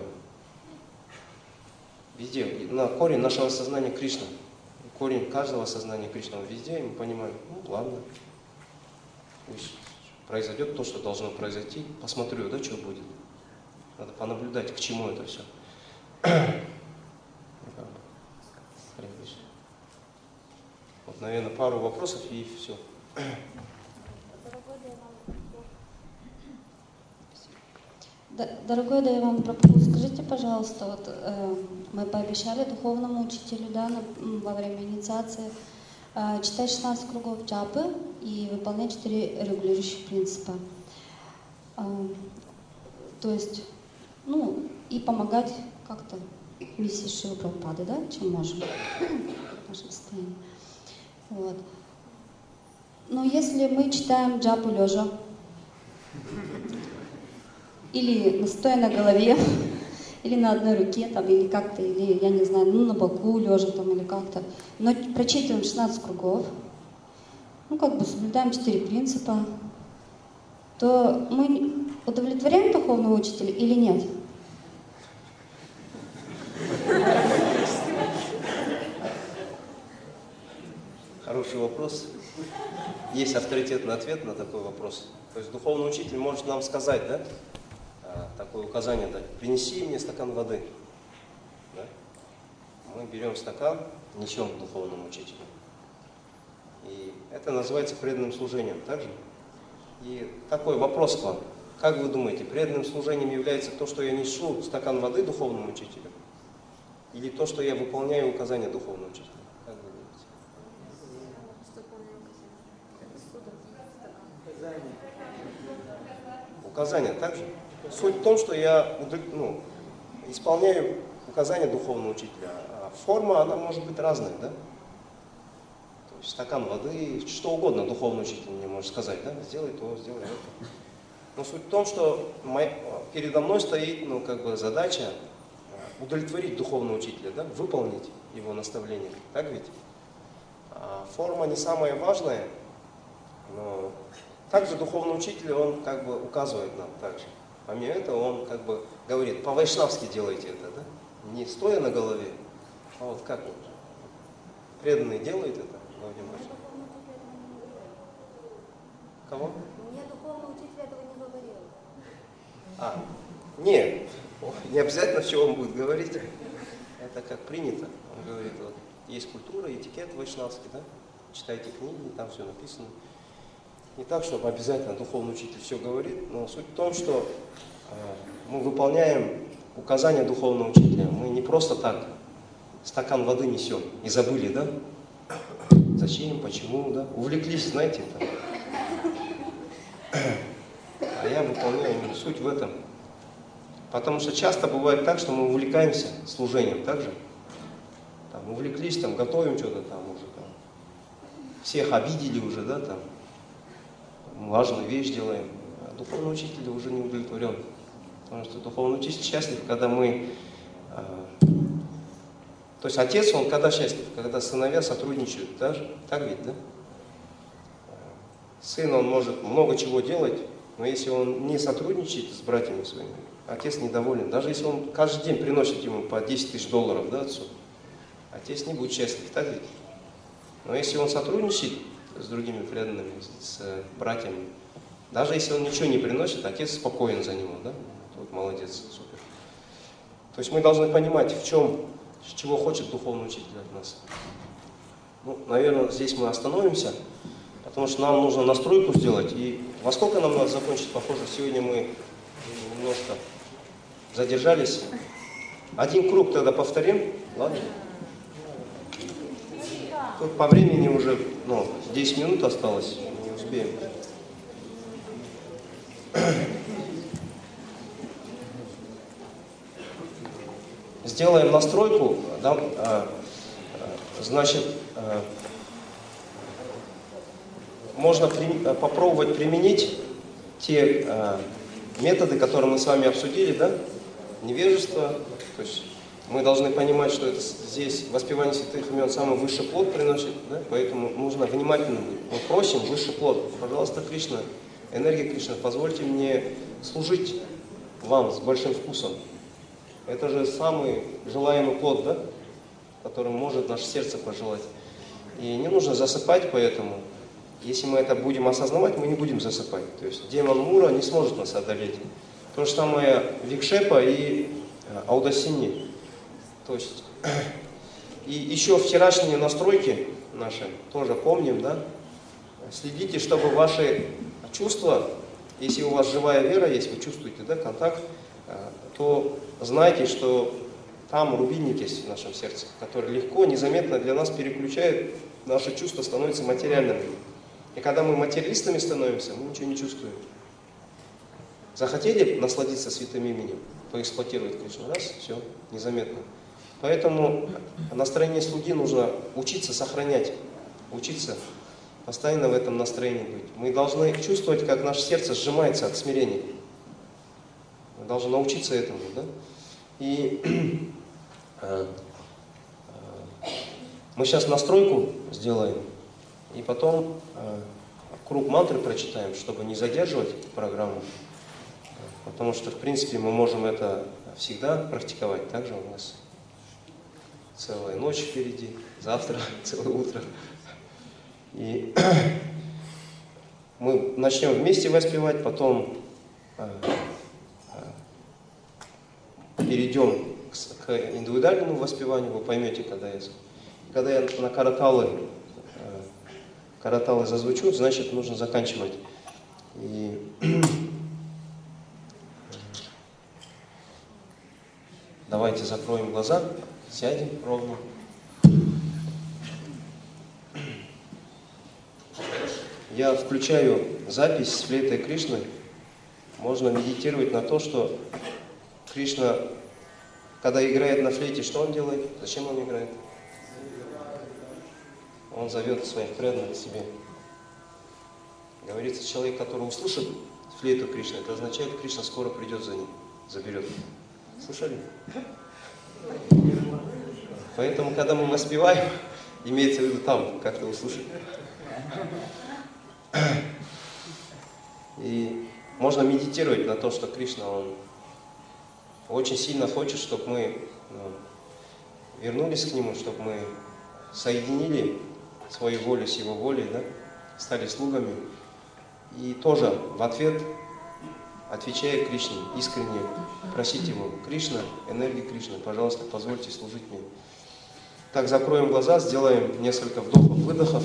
Везде. На корень нашего сознания Кришна. Корень каждого сознания Кришна. Везде, и мы понимаем, ну ладно. Пусть произойдет то, что должно произойти. Посмотрю, да, что будет. Надо понаблюдать, к чему это все. Вот, наверное, пару вопросов и все. Дорогой Дайван Прабху, скажите, пожалуйста, вот э, мы пообещали духовному учителю, да, на, во время инициации э, читать шестнадцать кругов джапы и выполнять четыре регулирующих принципа. Э, то есть, ну, и помогать как-то миссии Шрилы Прабхупады, да, чем можем в нашем состоянии. Вот. Но если мы читаем джапу лежа, или стоя на голове, или на одной руке, там, или как-то, или, я не знаю, ну, на боку лежа, там, или как-то. Но прочитываем шестнадцать кругов, ну, как бы соблюдаем четыре принципа, то мы удовлетворяем духовного учителя или нет? Хороший вопрос. Есть авторитетный ответ на такой вопрос. То есть духовный учитель может нам сказать, да, такое указание дать: принеси мне стакан воды. Да? Мы берем стакан, несем к духовному учителю. И это называется преданным служением. Также? И такой вопрос к вам. Как вы думаете, преданным служением является то, что я несу стакан воды духовному учителю? Или то, что я выполняю указания духовного учителя? Как вы думаете? Указания также? Суть в том, что я, ну, исполняю указания духовного учителя. А форма, она может быть разной, да? То есть стакан воды, что угодно духовный учитель мне может сказать, да? Сделай то, сделай это. Но суть в том, что моя, передо мной стоит, ну, как бы задача удовлетворить духовного учителя, да? Выполнить его наставления. Так ведь? А форма не самое важное, но также духовный учитель, он как бы указывает нам также. Помимо этого, он как бы говорит: по-вайшнавски делайте это, да? Не стоя на голове, а вот как вот преданные делают это. Кого? Мне духовный учитель этого не говорил. А, нет, не обязательно, что он будет говорить. Это как принято. Он говорит, вот, есть культура, этикет вайшнавский, да? Читайте книги, там все написано. Не так, чтобы обязательно духовный учитель все говорит, но суть в том, что э, мы выполняем указания духовного учителя. Мы не просто так стакан воды несем и забыли, да? Зачем, почему, да? Увлеклись, знаете, там. А я выполняю, суть в этом. Потому что часто бывает так, что мы увлекаемся служением, так же? Там, увлеклись, там, готовим что-то там уже, там. Всех обидели уже, да, там. Важную вещь делаем. А духовный учитель уже не удовлетворен. Потому что духовный учитель счастлив, когда мы... Э, то есть отец, он когда счастлив? Когда сыновья сотрудничают. Так, так ведь, да? Сын, он может много чего делать, но если он не сотрудничает с братьями своими, отец недоволен. Даже если он каждый день приносит ему по десять тысяч долларов, да, отцу, отец не будет счастлив. Так ведь? Но если он сотрудничает с другими преданными, с братьями, даже если он ничего не приносит, отец спокоен за него, да? Вот молодец, супер. То есть мы должны понимать, в чем, чего хочет духовный учитель от нас. Ну, наверное, здесь мы остановимся, потому что нам нужно настройку сделать. И во сколько нам надо закончить? Похоже, сегодня мы немножко задержались. Один круг тогда повторим, ладно? Тут по времени уже, ну, десять минут осталось, не успеем. сделаем настройку, да, а, значит, а, можно при, попробовать применить те а, методы, которые мы с вами обсудили, да, невежество, то есть мы должны понимать, что это здесь воспевание святых имен самый высший плод приносит, да, поэтому нужно внимательно быть. Мы просим высший плод, пожалуйста, Кришна, энергия Кришны, позвольте мне служить вам с большим вкусом. Это же самый желаемый плод, да, который может наше сердце пожелать. И не нужно засыпать поэтому. Если мы это будем осознавать, мы не будем засыпать. То есть демон Мура не сможет нас одолеть. То же самое Викшепа и Аудасини. То есть и еще вчерашние настройки наши тоже помним, да? Следите, чтобы ваши чувства, если у вас живая вера есть, вы чувствуете, да, контакт, то знайте, что там рубильник есть в нашем сердце, который легко, незаметно для нас переключает, наши чувства становятся материальными. И когда мы материалистами становимся, мы ничего не чувствуем. Захотели насладиться святым именем, поэксплуатировать Кришну, раз, все, незаметно. Поэтому настроение слуги нужно учиться сохранять, учиться постоянно в этом настроении быть. Мы должны чувствовать, как наше сердце сжимается от смирения. Мы должны научиться этому, да? И э, э, мы сейчас настройку сделаем, и потом э, круг мантры прочитаем, чтобы не задерживать программу. Потому что, в принципе, мы можем это всегда практиковать. Также у нас целая ночь впереди, завтра целое утро. И мы начнем вместе воспевать, потом э, э, перейдем к, к индивидуальному воспеванию. Вы поймете, когда я, когда я на караталы, э, караталы зазвучу, значит, нужно заканчивать. И давайте закроем глаза, сядем ровно. Я включаю запись с флейтой Кришны. Можно медитировать на то, что Кришна, когда играет на флейте, что он делает? Зачем он играет? Он зовет своих преданных к себе. Говорится, человек, который услышит флейту Кришны, это означает, что Кришна скоро придет за ним, заберет. Слышали? Поэтому, когда мы воспеваем, имеется в виду там, как-то услышать. И можно медитировать на то, что Кришна, Он очень сильно хочет, чтобы мы ну, вернулись к Нему, чтобы мы соединили свою волю с Его волей, да? Стали слугами. И тоже в ответ, отвечая Кришне, искренне просить Его: Кришна, энергия Кришны, пожалуйста, позвольте служить мне. Так, закроем глаза, сделаем несколько вдохов-выдохов.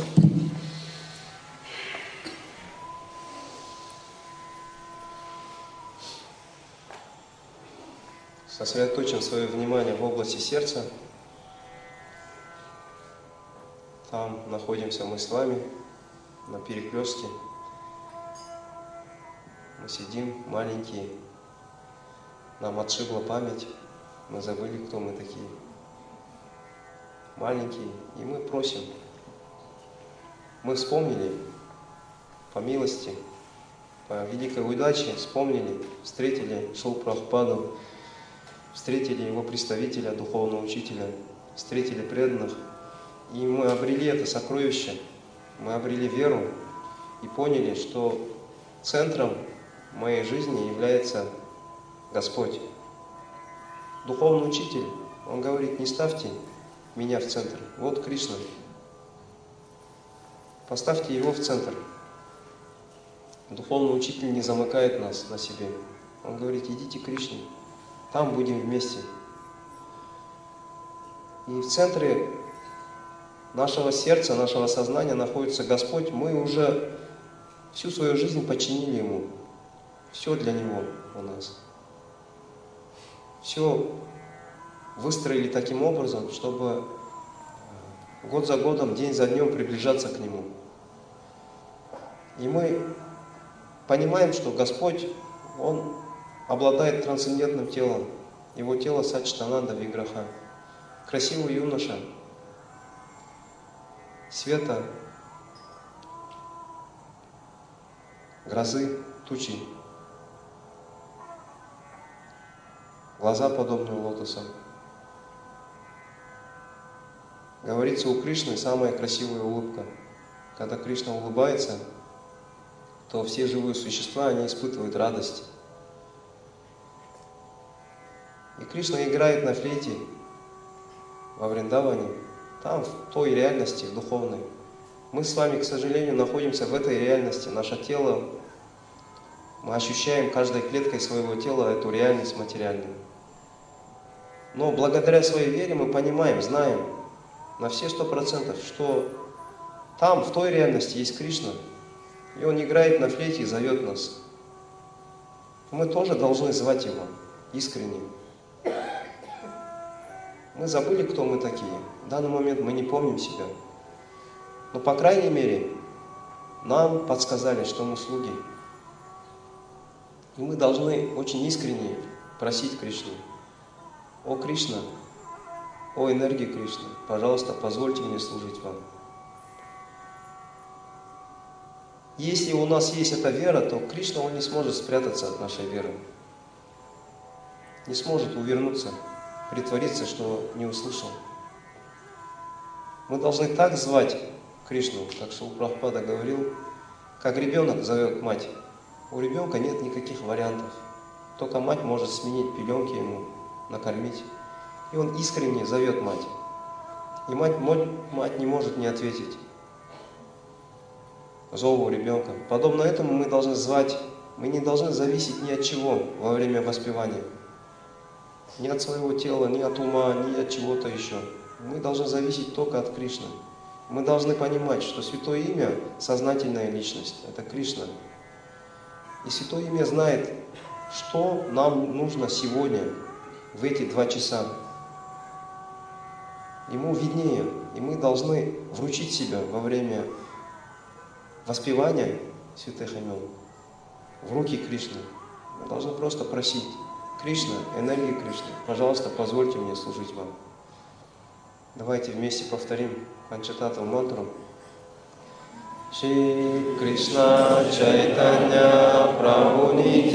Сосредоточим свое внимание в области сердца. Там находимся мы с вами, на перекрестке. Мы сидим маленькие, нам отшибла память, мы забыли, кто мы такие. Маленькие, и мы просим. Мы вспомнили, по милости, по великой удаче, вспомнили, встретили Шрилу Прабхупаду, встретили его представителя, духовного учителя, встретили преданных, и мы обрели это сокровище, мы обрели веру и поняли, что центром моей жизни является Господь. Духовный учитель, он говорит: не ставьте меня в центр, вот Кришна, поставьте его в центр. Духовный учитель не замыкает нас на себе, он говорит: идите к Кришне, там будем вместе. И в центре нашего сердца, нашего сознания находится Господь. Мы уже всю свою жизнь подчинили Ему. Все для Него у нас. Все выстроили таким образом, чтобы год за годом, день за днем приближаться к Нему. И мы понимаем, что Господь, Он обладает трансцендентным телом. Его тело Сачитананда Виграха. Красивый юноша, света, грозы, тучи, глаза подобные лотосам. Говорится, у Кришны самая красивая улыбка. Когда Кришна улыбается, то все живые существа, они испытывают радость. И Кришна играет на флейте во Вриндаване, там, в той реальности, в духовной. Мы с вами, к сожалению, находимся в этой реальности. Наше тело, мы ощущаем каждой клеткой своего тела эту реальность материальную. Но благодаря своей вере мы понимаем, знаем на все сто процентов, что там, в той реальности, есть Кришна. И Он играет на флейте и зовет нас. Мы тоже должны звать Его искренне. Мы забыли, кто мы такие. В данный момент мы не помним себя. Но, по крайней мере, нам подсказали, что мы слуги. И мы должны очень искренне просить Кришну: «О Кришна, о энергии Кришны, пожалуйста, позвольте мне служить вам». Если у нас есть эта вера, то Кришна, Он не сможет спрятаться от нашей веры. Не сможет увернуться, притвориться, что не услышал. Мы должны так звать Кришну, как Шрила Прабхупада говорил, как ребенок зовет мать. У ребенка нет никаких вариантов. Только мать может сменить пеленки ему, накормить. И он искренне зовет мать. И мать, мать не может не ответить зову ребенка. Подобно этому мы должны звать, мы не должны зависеть ни от чего во время воспевания. Ни от своего тела, ни от ума, ни от чего-то еще. Мы должны зависеть только от Кришны. Мы должны понимать, что Святое Имя – сознательная личность, это Кришна. И Святое Имя знает, что нам нужно сегодня, в эти два часа. Ему виднее, и мы должны вручить себя во время воспевания святых имен в руки Кришны. Мы должны просто просить: Кришна, энергия Кришны, пожалуйста, позвольте мне служить вам. Давайте вместе повторим Панчататтва мантру. Шри Кришна Чайтанья Прабху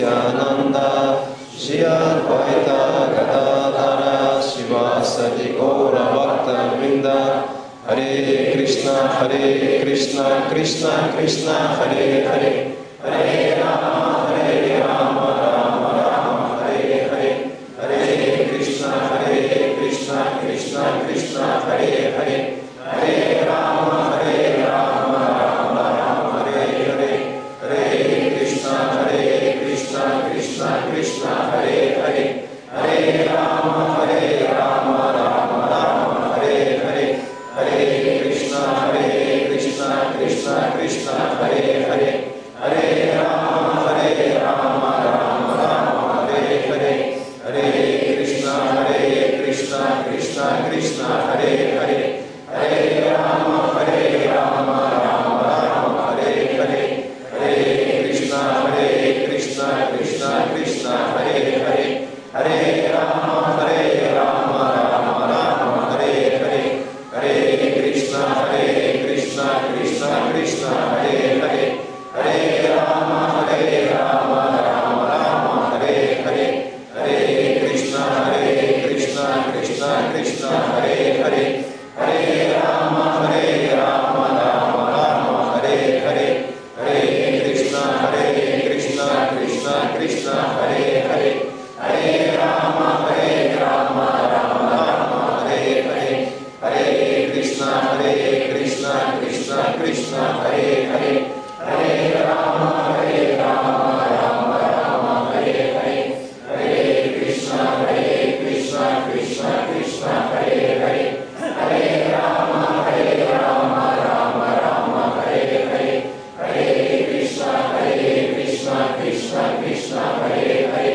Нитянанда Шри Адвайта Гададхара Шивасади Гора Бхакта Вринда Харе Кришна, Харе Кришна, Кришна Кришна, Харе Харе, Харе Рама, Харе Рама, Рама Рама, Харе Харе, Харе Кришна, Харе Кришна, Кришна Кришна, Харе Харе, Харе Рама, Харе Рама, Рама Рама, Харе Харе, Харе Кришна, Харе Кришна, Кришна Кришна, Харе Харе, Харе Рама, Харе Рама, Рама Рама, Харе Харе. Харе Кришна, Харе Кришна, Кришна Кришна, Харе Харе, Харе Рама, Харе Рама, Рама Рама, Харе Харе, Харе Кришна, Харе Кришна, Кришна Кришна, Харе Харе, Харе Рама, Харе Рама, Рама Рама, Харе Харе, Харе Кришна, Харе Кришна, Кришна Кришна, Харе Харе, Харе Рама, Харе Рама, Рама Рама, Харе Харе. Харе Кришна, Харе Кришна, Кришна Кришна, Харе Харе, Харе Рама, Харе Рама, Рама Рама, Харе Харе, Харе Кришна, Харе Кришна, Кришна Кришна, Харе Харе, Харе Рама, Харе Рама, Рама Рама, Харе Харе, Харе Кришна, Харе Кришна, Кришна Кришна, Харе Харе, Харе Рама, Харе Рама, Рама Рама, Харе Харе, Харе Кришна, Харе Кришна, Кришна Кришна, Харе Харе, Харе Рама, Харе Рама, Рама Рама, Харе Харе, Харе Кришна, Харе Кришна, Кришна Кришна, Харе Харе, Харе Рама, Харе Рама, Рама Рама, Харе Харе, Харе Кришна, Харе Кришна, Кришна Кришна, Харе Харе.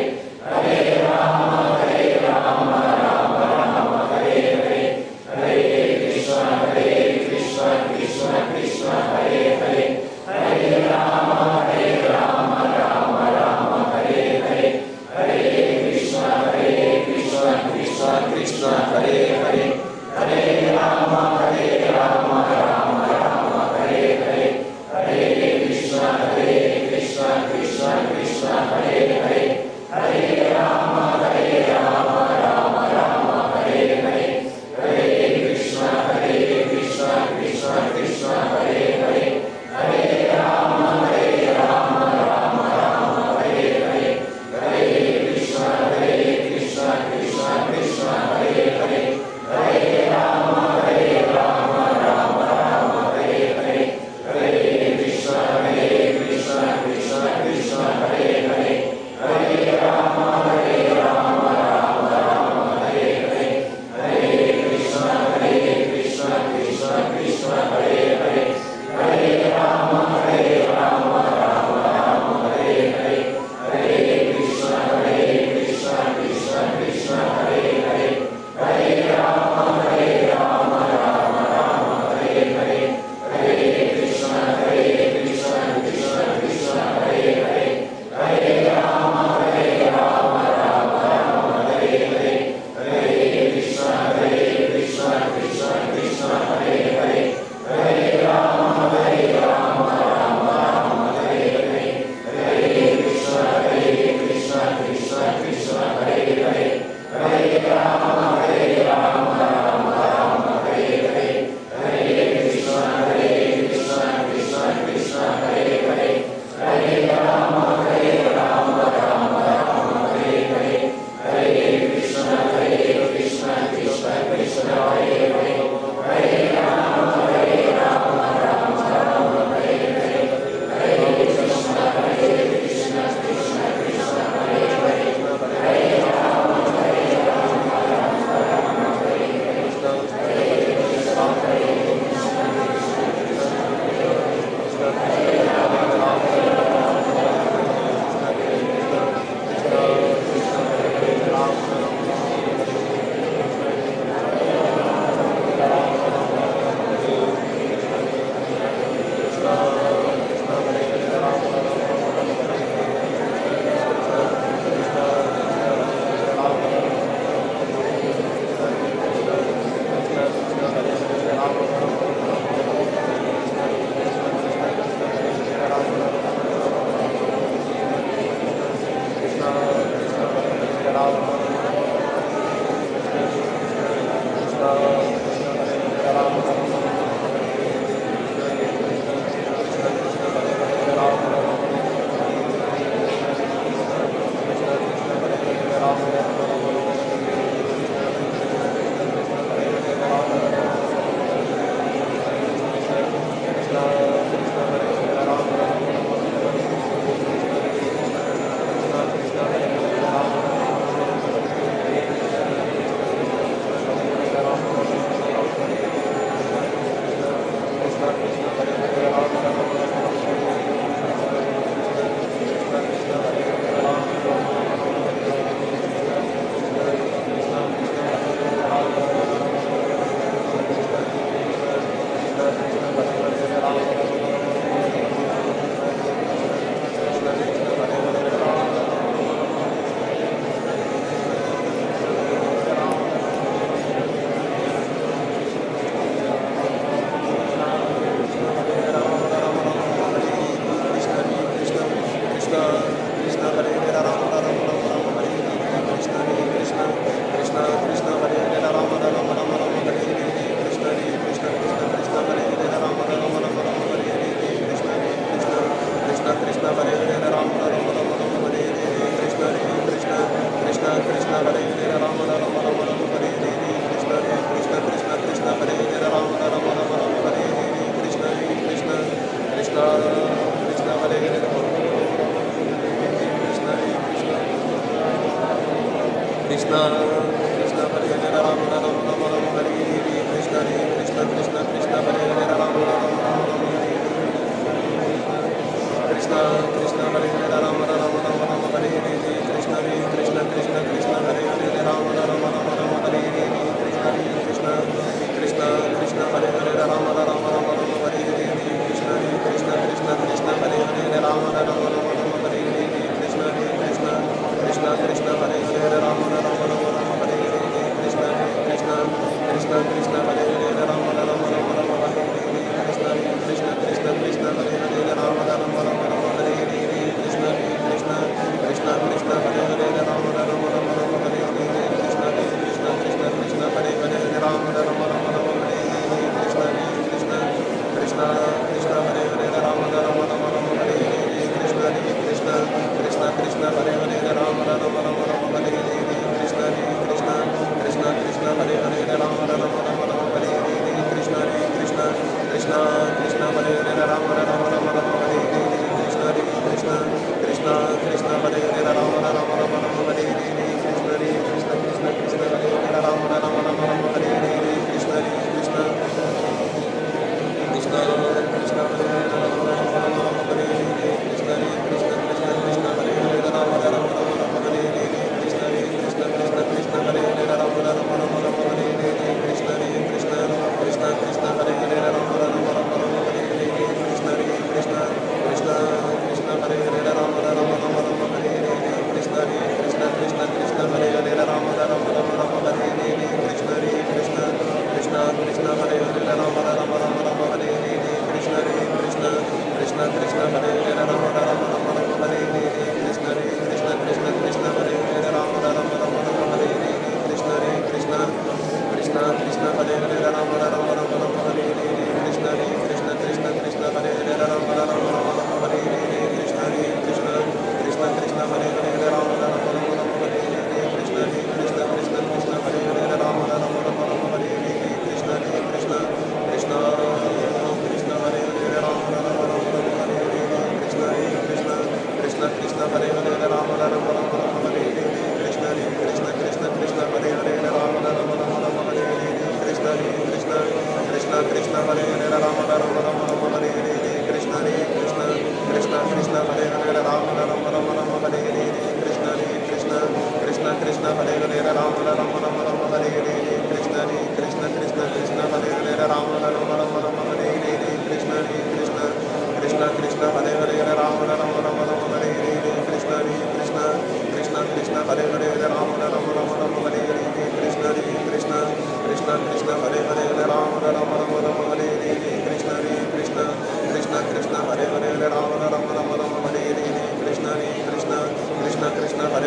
Krishna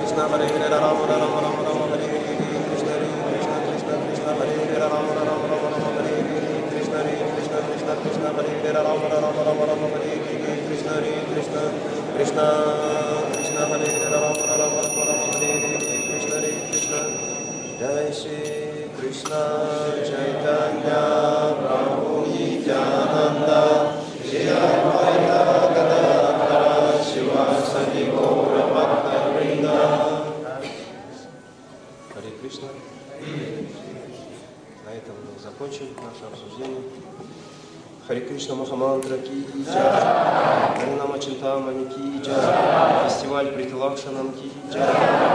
Krishna Hare Hare Rama Rama Rama Rama Hare Hare Krishna Hare Krishna Krishna Krishna Hare Hare Rama Rama Rama Rama Hare Hare Krishna Hare Krishna Krishna Krishna Hare Hare Rama Rama Rama Rama Hare Hare Krishna Hare Krishna Krishna Krishna Hare Hare Rama Rama Rama Rama Hare Hare Krishna Hare Krishna. Jai Shri Krishna Chaitanya Prabhu Nityananda Shri Advaita Gadadhara Shivasadi Gaura Bhakta Vrinda. Харе Кришна. На этом мы закончим наше обсуждение. Харе Кришна Махамантра ки джай, Харинама Чинтамани ки джай, фестиваль Притилакшанам ки джай.